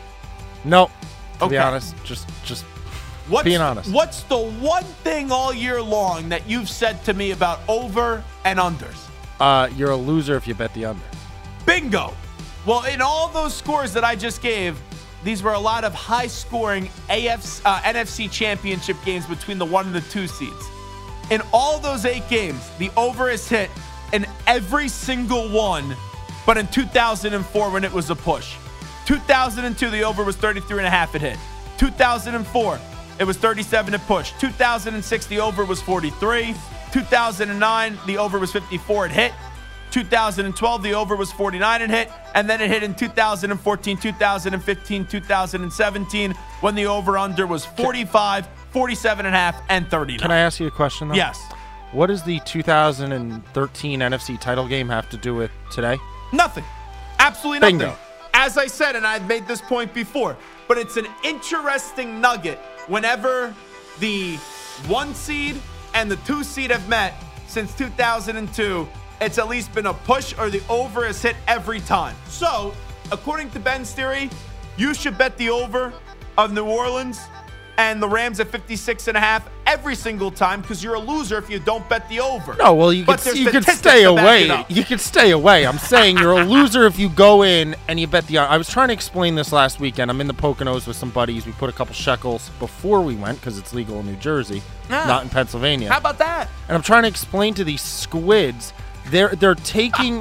No, to Okay. be honest, just just What's, being honest. What's the one thing all year long that you've said to me about over and unders? Uh, you're a loser if you bet the under. Bingo. Well, in all those scores that I just gave, these were a lot of high-scoring A F C, uh, N F C Championship games between the one and the two seeds. In all those eight games, the over is hit in every single one, but in two thousand four when it was a push. two thousand two, the over was thirty-three and a half, it hit. two thousand four, it was thirty-seven, it pushed. two thousand six, the over was forty-three. two thousand nine, the over was fifty-four, it hit. two thousand twelve, the over was forty-nine, it hit. And then it hit in two thousand fourteen, two thousand fifteen, two thousand seventeen, when the over-under was forty-five, forty-seven and a half, and thirty-nine. Can I ask you a question, though? Yes. What does the two thousand thirteen N F C title game have to do with today? Nothing. Absolutely nothing. Bingo. As I said, and I've made this point before, but it's an interesting nugget whenever the one seed and the two seed have met since two thousand two. It's at least been a push or the over is hit every time. So, according to Ben's theory, you should bet the over of New Orleans and the Rams at fifty-six and a half every single time because you're a loser if you don't bet the over. No, well, you But could there's you could statistics stay to back away. it up. You could stay away. I'm saying you're a loser if you go in and you bet the. I was trying to explain this last weekend. I'm in the Poconos with some buddies. We put a couple shekels before we went because it's legal in New Jersey, Ah. not in Pennsylvania. How about that? And I'm trying to explain to these squids, they're they're taking,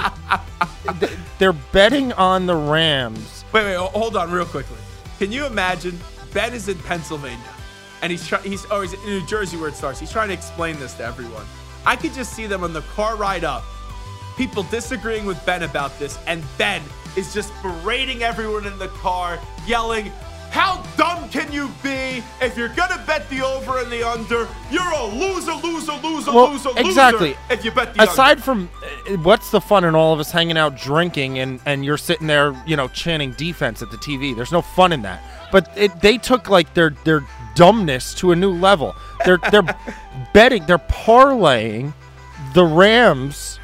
they're betting on the Rams. Wait, wait, hold on real quickly. Can you imagine Ben is in Pennsylvania and he's trying, he's, oh, he's in New Jersey where it starts. He's trying to explain this to everyone. I could just see them on the car ride up, people disagreeing with Ben about this, and Ben is just berating everyone in the car, yelling, how dumb can you be? If you're going to bet the over and the under, you're a loser, loser, loser, Well, loser, exactly. loser if you bet the Aside under. from, uh, what's the fun in all of us hanging out drinking and, and you're sitting there, you know, chanting defense at the T V? There's no fun in that. But it, they took like their their dumbness to a new level. They're they're betting, they're parlaying the Rams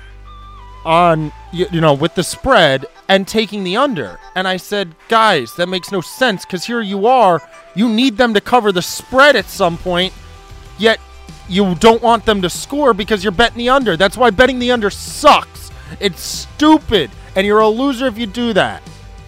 on, you, you know, with the spread and taking the under. And I said, guys, that makes no sense because here you are, you need them to cover the spread at some point, yet you don't want them to score because you're betting the under. That's why betting the under sucks. It's stupid, and you're a loser if you do that.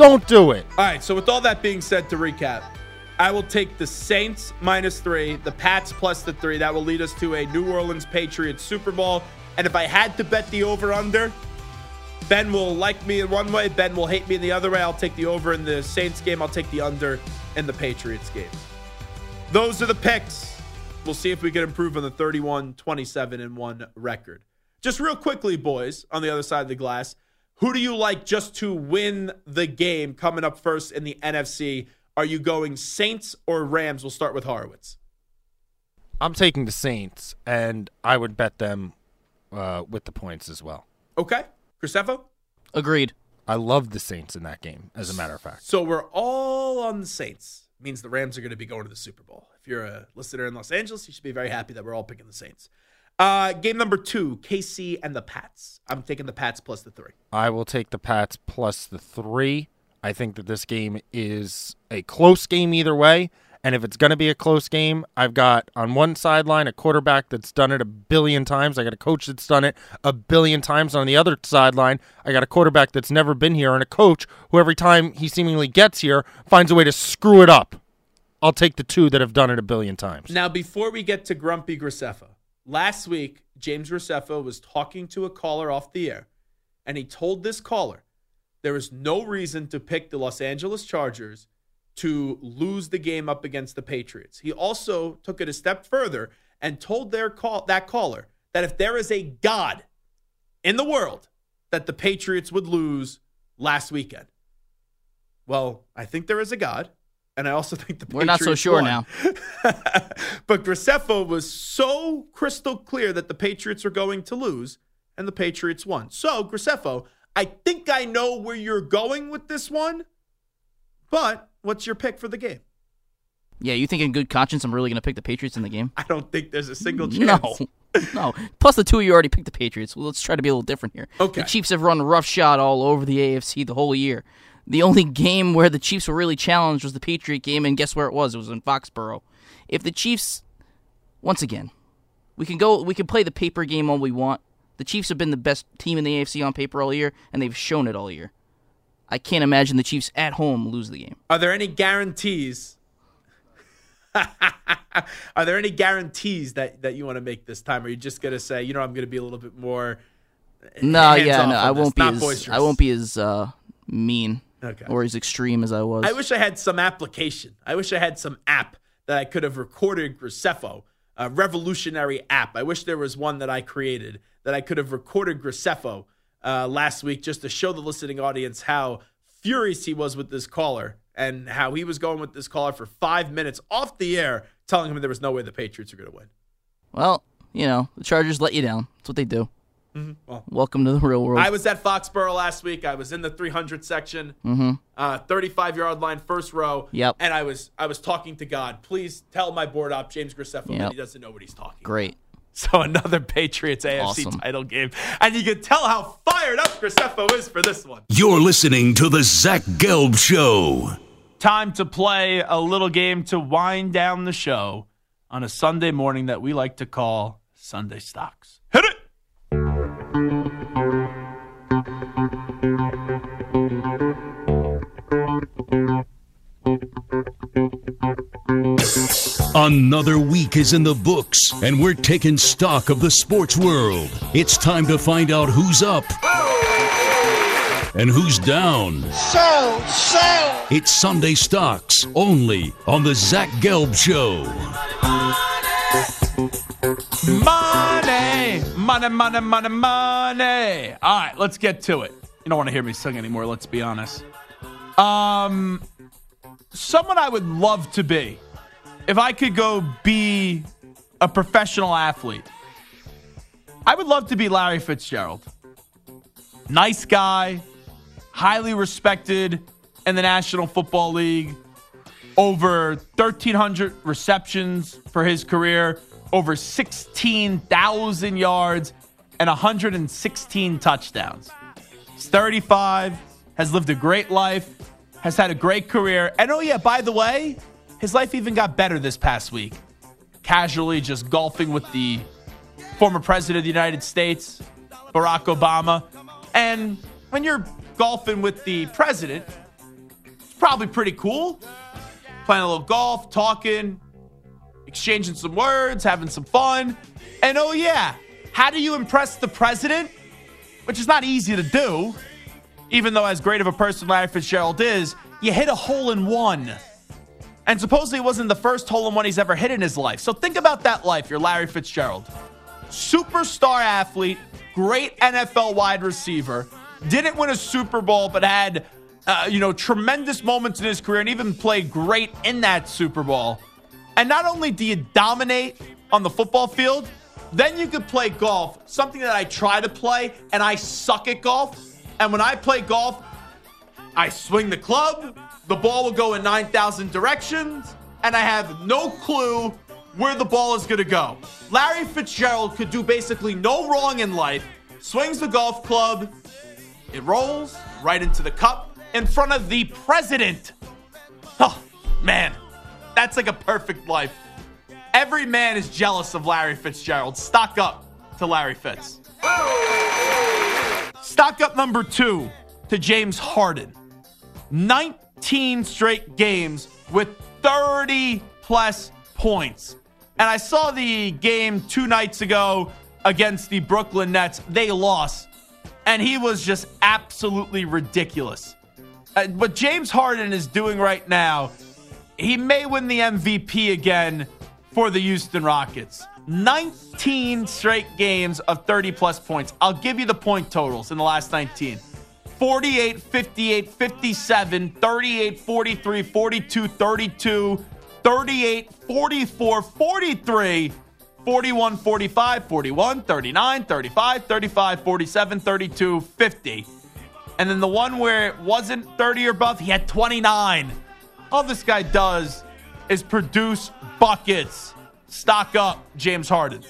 Don't do it. All right, so with all that being said, to recap, I will take the Saints minus three, the Pats plus the three. That will lead us to a New Orleans Patriots Super Bowl. And if I had to bet the over-under, Ben will like me in one way, Ben will hate me in the other way. I'll take the over in the Saints game. I'll take the under in the Patriots game. Those are the picks. We'll see if we can improve on the thirty-one, twenty-seven, and one record. Just real quickly, boys, on the other side of the glass, who do you like just to win the game coming up first in the N F C? Are you going Saints or Rams? We'll start with Horowitz. I'm taking the Saints, and I would bet them uh, with the points as well. Okay. Graceffo? Agreed. I love the Saints in that game, as a matter of fact. So we're all on the Saints. Means the Rams are going to be going to the Super Bowl. If you're a listener in Los Angeles, you should be very happy that we're all picking the Saints. Uh, game number two, K C and the Pats. I'm taking the Pats plus the three. I will take the Pats plus the three. I think that this game is a close game either way. And if it's going to be a close game, I've got on one sideline a quarterback that's done it a billion times. I got a coach that's done it a billion times. On the other sideline, I got a quarterback that's never been here and a coach who every time he seemingly gets here finds a way to screw it up. I'll take the two that have done it a billion times. Now, before we get to Grumpy Graceffo, last week, James Graceffo was talking to a caller off the air, and he told this caller there is no reason to pick the Los Angeles Chargers to lose the game up against the Patriots. He also took it a step further and told their call, that caller that if there is a God in the world, that the Patriots would lose last weekend. Well, I think there is a God, and I also think the Patriots We're not so sure won. now. But Graceffo was so crystal clear that the Patriots were going to lose, and the Patriots won. So, Graceffo, I think I know where you're going with this one, but what's your pick for the game? Yeah, you think in good conscience I'm really going to pick the Patriots in the game? I don't think there's a single chance. No, no. Plus the two you already picked the Patriots. Well, let's try to be a little different here. Okay. The Chiefs have run roughshod all over the A F C the whole year. The only game where the Chiefs were really challenged was the Patriot game, and guess where it was? It was in Foxborough. If the Chiefs, once again, we can go, we can play the paper game all we want. The Chiefs have been the best team in the A F C on paper all year, and they've shown it all year. I can't imagine the Chiefs at home lose the game. Are there any guarantees? Are there any guarantees that, that you want to make this time? Or are you just going to say, you know, I'm going to be a little bit more No, yeah, no, I won't, I as, I won't be as uh, mean okay. or as extreme as I was. I wish I had some application. I wish I had some app that I could have recorded Graceffo, a revolutionary app. I wish there was one that I created that I could have recorded Graceffo Uh, last week just to show the listening audience how furious he was with this caller and how he was going with this caller for five minutes off the air telling him there was no way the Patriots were going to win. Well, you know, the Chargers let you down. That's what they do. Mm-hmm. Well, welcome to the real world. I was at Foxborough last week. I was in the three hundred section, mm-hmm. uh, thirty-five-yard line, first row. Yep. And I was I was talking to God. Please tell my board op, James Graceffo, yep. that he doesn't know what he's talking Great. about. So another Patriots A F C awesome. title game. And you can tell how fired up Graceffo is for this one. You're listening to the Zach Gelb Show. Time to play a little game to wind down the show on a Sunday morning that we like to call Sunday Stocks. Hit it! Another week is in the books, and we're taking stock of the sports world. It's time to find out who's up and who's down. Sell, sell. It's Sunday Stocks, only on the Zach Gelb Show. Money, money, money, money, money. All right, let's get to it. You don't want to hear me sing anymore, let's be honest. Um, someone I would love to be. If I could go be a professional athlete, I would love to be Larry Fitzgerald. Nice guy, highly respected in the National Football League. Over thirteen hundred receptions for his career, over sixteen thousand yards, and one hundred sixteen touchdowns. He's thirty-five, has lived a great life, has had a great career. And oh yeah, by the way, his life even got better this past week. Casually just golfing with the former president of the United States, Barack Obama. And when you're golfing with the president, probably pretty cool. Playing a little golf, talking, exchanging some words, having some fun. And oh yeah, how do you impress the president? Which is not easy to do. Even though as great of a person Larry Fitzgerald is, you hit a hole in one. And supposedly it wasn't the first hole in one he's ever hit in his life. So think about that life. You're Larry Fitzgerald. Superstar athlete, great N F L wide receiver, didn't win a Super Bowl, but had, uh, you know, tremendous moments in his career and even played great in that Super Bowl. And not only do you dominate on the football field, then you could play golf, something that I try to play, and I suck at golf. And when I play golf, I swing the club, the ball will go in nine thousand directions, and I have no clue where the ball is going to go. Larry Fitzgerald could do basically no wrong in life, swings the golf club, it rolls right into the cup in front of the president. Oh, man, that's like a perfect life. Every man is jealous of Larry Fitzgerald. Stock up to Larry Fitz. Stock up number two to James Harden. nineteen straight games with thirty plus points. And I saw the game two nights ago against the Brooklyn Nets. They lost. And he was just absolutely ridiculous. Uh, what James Harden is doing right now, he may win the M V P again for the Houston Rockets. nineteen straight games of thirty plus points. I'll give you the point totals in the last nineteen. forty-eight, fifty-eight, fifty-seven, thirty-eight, forty-three, forty-two, thirty-two, thirty-eight, forty-four, forty-three, forty-one, forty-five, forty-one, thirty-nine, thirty-five, thirty-five, forty-seven, thirty-two, fifty. And then the one where it wasn't thirty or above, he had twenty-nine. All this guy does is produce buckets. Stock up, James Harden.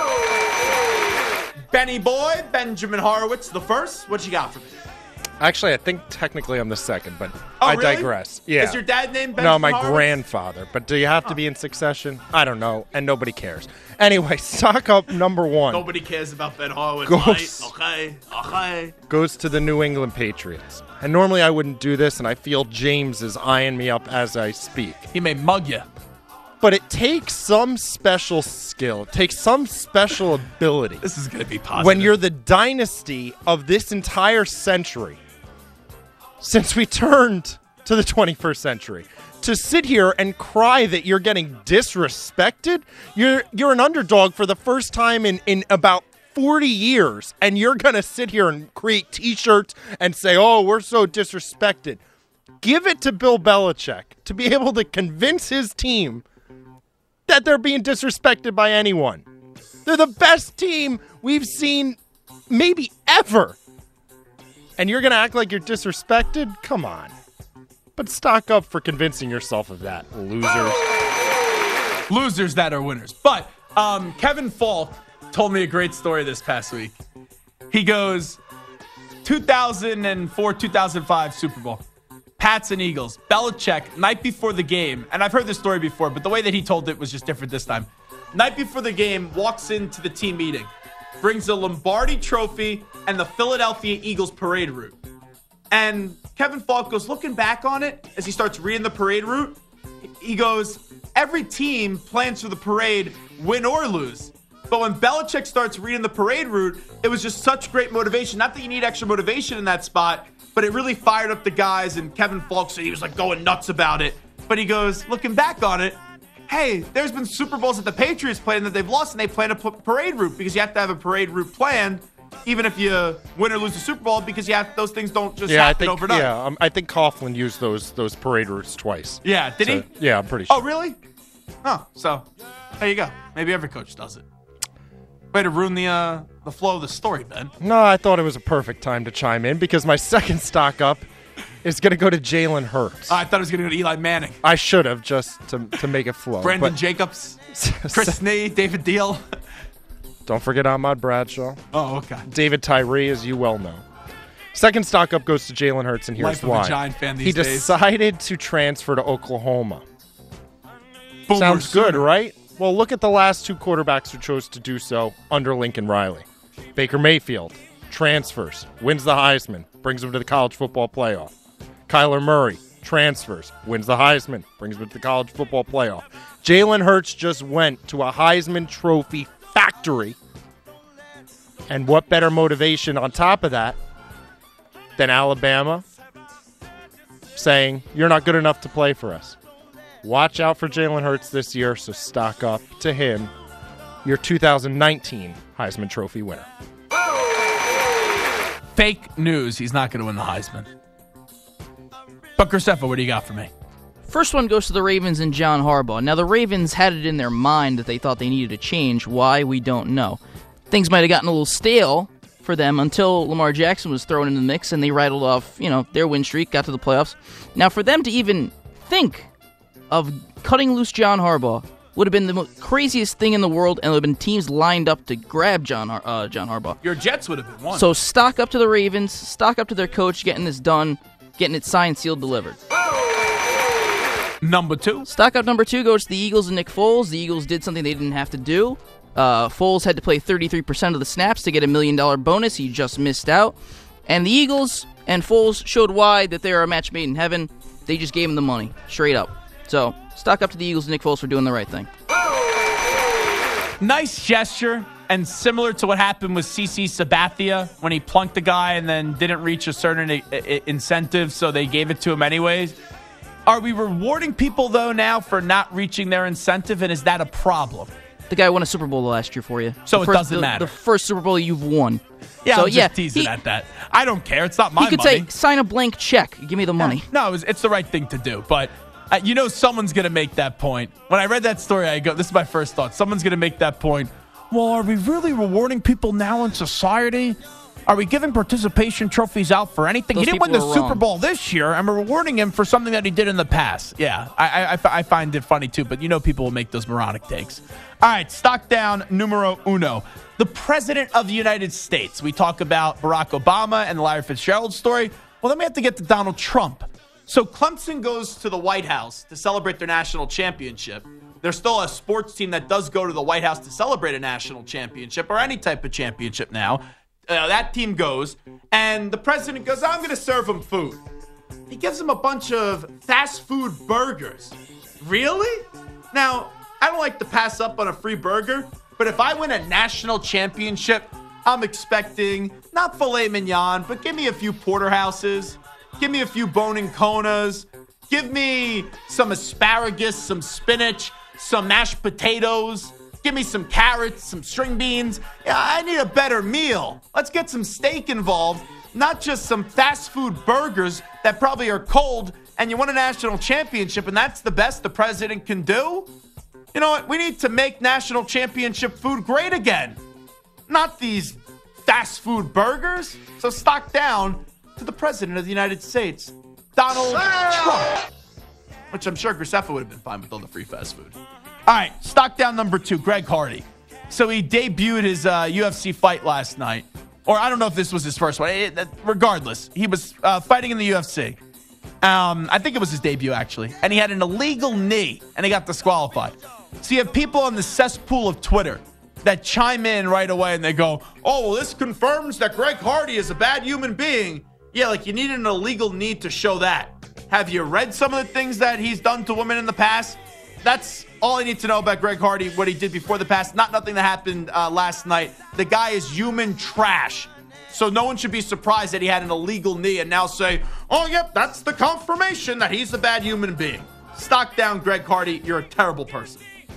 Benny Boy, Benjamin Horowitz, the first. What you got for me? Actually, I think technically I'm the second, but Oh, I really? digress. Yeah. Is your dad named Benjamin No, my Horowitz? grandfather. But do you have to be in succession? I don't know, and nobody cares. Anyway, stock up number one Nobody cares about Ben Horowitz. Goes- Right? Okay, okay. goes to the New England Patriots. And normally I wouldn't do this, and I feel James is eyeing me up as I speak. He may mug you. But it takes some special skill. It takes some special ability. This is going to be positive. When you're the dynasty of this entire century, since we turned to the twenty-first century, to sit here and cry that you're getting disrespected, you're you're an underdog for the first time in, in about forty years, and you're going to sit here and create T-shirts and say, oh, we're so disrespected. Give it to Bill Belichick to be able to convince his team that they're being disrespected by anyone. They're the best team we've seen maybe ever. And you're going to act like you're disrespected? Come on. But stock up for convincing yourself of that, losers. Losers that are winners. But um, Kevin Falk told me a great story this past week. He goes, two thousand four, two thousand five Super Bowl. Pats and Eagles. Belichick, night before the game, and I've heard this story before, but the way that he told it was just different this time. Night before the game, walks into the team meeting, brings a Lombardi trophy and the Philadelphia Eagles parade route. And Kevin Falk goes, looking back on it, as he starts reading the parade route, he goes, every team plans for the parade, win or lose. But when Belichick starts reading the parade route, it was just such great motivation. Not that you need extra motivation in that spot, but it really fired up the guys, and Kevin Falk said he was like going nuts about it. But he goes, looking back on it, hey, there's been Super Bowls that the Patriots played and that they've lost, and they plan a p- parade route because you have to have a parade route planned, even if you win or lose the Super Bowl, because you have those things don't just yeah, I happen think, overnight. Yeah, um, I think Coughlin used those those parade routes twice. Yeah, did So, he? Yeah, I'm pretty sure. Oh, really? Oh, so there you go. Maybe every coach does it. Way to ruin the uh, the flow of the story, Ben. No, I thought it was a perfect time to chime in because my second stock up is going to go to Jalen Hurts. Oh, I thought it was going to go to Eli Manning. I should have just to to make it flow. Brandon but Jacobs, Chris Snee, David Deal. Don't forget Ahmad Bradshaw. Oh, okay. David Tyree, as you well know. Second stock up goes to Jalen Hurts, and here's Life of a why. Giant fan these he days. decided to transfer to Oklahoma. Boomer Sounds good, Sooner. right? Well, look at the last two quarterbacks who chose to do so under Lincoln Riley. Baker Mayfield transfers, wins the Heisman, brings him to the college football playoff. Kyler Murray transfers, wins the Heisman, brings him to the college football playoff. Jalen Hurts just went to a Heisman Trophy factory. And what better motivation on top of that than Alabama saying, you're not good enough to play for us. Watch out for Jalen Hurts this year, so stock up to him, your two thousand nineteen Heisman Trophy winner. Fake news. He's not going to win the Heisman. But Graceffa, what do you got for me? First one goes to the Ravens and John Harbaugh. Now, the Ravens had it in their mind that they thought they needed a change. Why, we don't know. Things might have gotten a little stale for them until Lamar Jackson was thrown in the mix and they rattled off, you know, their win streak, got to the playoffs. Now, for them to even think of cutting loose John Harbaugh would have been the most craziest thing in the world, and there would have been teams lined up to grab John Har- uh, John Harbaugh. Your Jets would have been one. So stock up to the Ravens, stock up to their coach, getting this done, getting it signed, sealed, delivered. Number two. Stock up number two goes to the Eagles and Nick Foles. The Eagles did something they didn't have to do. Uh, Foles had to play thirty-three percent of the snaps to get a million dollar bonus. He just missed out. And the Eagles and Foles showed why that they are a match made in heaven. They just gave him the money, straight up. So, stock up to the Eagles and Nick Foles for doing the right thing. Nice gesture, and similar to what happened with C C Sabathia when he plunked the guy and then didn't reach a certain I- I- incentive, so they gave it to him anyways. Are we rewarding people, though, now for not reaching their incentive, and is that a problem? The guy won a Super Bowl last year for you. So the it first, doesn't the, matter. The first Super Bowl you've won. Yeah, so, I'm just yeah, teasing he, at that. I don't care. It's not my money. He could money. say, sign a blank check. Give me the money. Yeah. No, it was, it's the right thing to do. But uh, you know someone's going to make that point. When I read that story, I go, this is my first thought. Someone's going to make that point. Well, are we really rewarding people now in society? Are we giving participation trophies out for anything? Those he didn't win the people are Super wrong. Bowl this year, and we're rewarding him for something that he did in the past. Yeah, I, I, I f- I find it funny, too, but you know people will make those moronic takes. All right, stock down numero uno. The President of the United States. We talk about Barack Obama and the Larry Fitzgerald story. Well, then we have to get to Donald Trump. So Clemson goes to the White House to celebrate their national championship. There's still a sports team that does go to the White House to celebrate a national championship or any type of championship now. Uh, that team goes, and the president goes, I'm going to serve them food. He gives them a bunch of fast food burgers. Really? Now, I don't like to pass up on a free burger, but if I win a national championship, I'm expecting not filet mignon, but give me a few porterhouses, give me a few bone and conas, give me some asparagus, some spinach, some mashed potatoes, give me some carrots, some string beans. Yeah, I need a better meal. Let's get some steak involved, not just some fast food burgers that probably are cold, and you won a national championship, and that's the best the president can do? You know what? We need to make national championship food great again. Not these fast food burgers. So stock down to the President of the United States, Donald Trump. Which I'm sure Graceffa would have been fine with all the free fast food. All right, stock down number two, Greg Hardy. So he debuted his uh, U F C fight last night. Or I don't know if this was his first one. It, it, regardless, he was uh, fighting in the U F C. Um, I think it was his debut, actually. And he had an illegal knee, and he got disqualified. So you have people on the cesspool of Twitter that chime in right away, and they go, oh, well, this confirms that Greg Hardy is a bad human being. Yeah, like you need an illegal knee to show that. Have you read some of the things that he's done to women in the past? That's all I need to know about Greg Hardy, what he did before the past. Not nothing that happened uh, last night. The guy is human trash. So no one should be surprised that he had an illegal knee and now say, oh, yep, that's the confirmation that he's a bad human being. Stock down, Greg Hardy. You're a terrible person.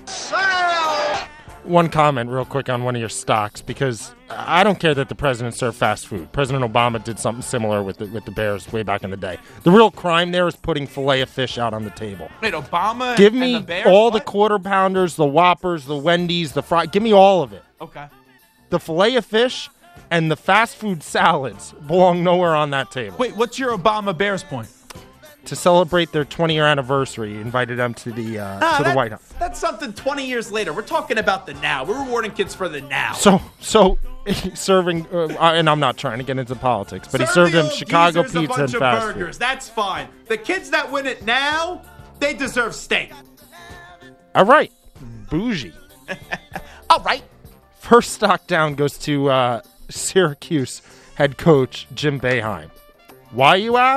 One comment real quick on one of your stocks, because I don't care that the president served fast food. President Obama did something similar with the, with the Bears way back in the day. The real crime there is putting filet of fish out on the table. Wait, Obama Give and me the Bears? all What? the quarter pounders, the Whoppers, the Wendy's, the fry. Give me all of it. Okay. The filet of fish and the fast food salads belong nowhere on that table. Wait, what's your Obama Bears point? To celebrate their twenty-year anniversary, he invited them to the uh, Ah, to the that- White House. That's something twenty years later. We're talking about the now. We're rewarding kids for the now. So, so serving, uh, and I'm not trying to get into politics, but he Serve served the them old Chicago geezers a pizza bunch and of fast burgers. food. That's fine. The kids that win it now, they deserve steak. All right, bougie. All right. First stock down goes to uh, Syracuse head coach Jim Boeheim. Why, you ask?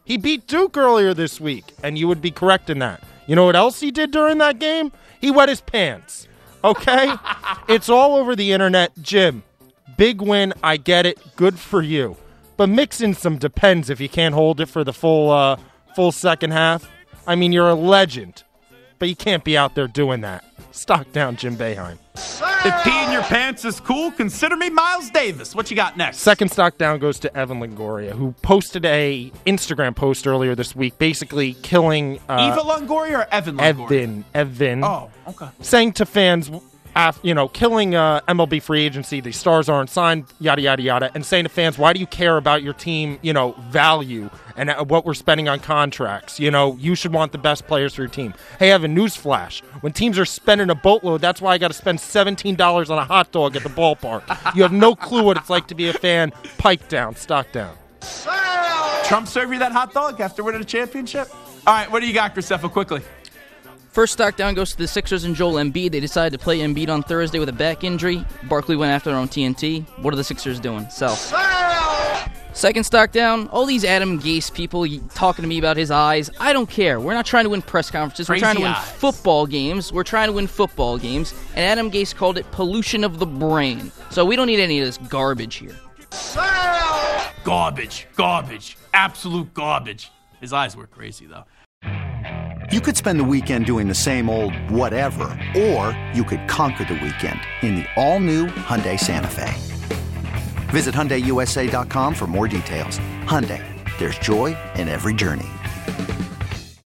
He beat Duke earlier this week, and you would be correct in that. You know what else he did during that game? He wet his pants. Okay? It's all over the internet. Jim, big win. I get it. Good for you. But mix in some depends if you can't hold it for the full uh, full second half. I mean, you're a legend, but you can't be out there doing that. Stock down, Jim Boeheim. If peeing your pants is cool, consider me Miles Davis. What you got next? Second stock down goes to Evan Longoria, who posted a Instagram post earlier this week, basically killing uh, Eva Longoria or Evan Longoria? Evan. Evan. Oh, okay. Saying to fans, af- you know, killing uh, M L B free agency, the stars aren't signed, yada, yada, yada, and saying to fans, why do you care about your team, you know, value and uh, what we're spending on contracts? You know, you should want the best players for your team. Hey, Evan, newsflash. When teams are spending a boatload, that's why I got to spend seventeen dollars on a hot dog at the ballpark. You have no clue what it's like to be a fan. Pike down, stock down. Trump served you that hot dog after winning a championship? All right, what do you got, Graceffa, quickly? First stock down goes to the Sixers and Joel Embiid. They decided to play Embiid on Thursday with a back injury. Barkley went after it on T N T. What are the Sixers doing? Sell. Second stock down, all these Adam Gase people talking to me about his eyes. I don't care. We're not trying to win press conferences. Crazy We're trying to win eyes. football games. We're trying to win football games. And Adam Gase called it pollution of the brain. So we don't need any of this garbage here. Garbage. Garbage. Absolute garbage. His eyes were crazy, though. You could spend the weekend doing the same old whatever, or you could conquer the weekend in the all-new Hyundai Santa Fe. Visit Hyundai U S A dot com for more details. Hyundai, there's joy in every journey.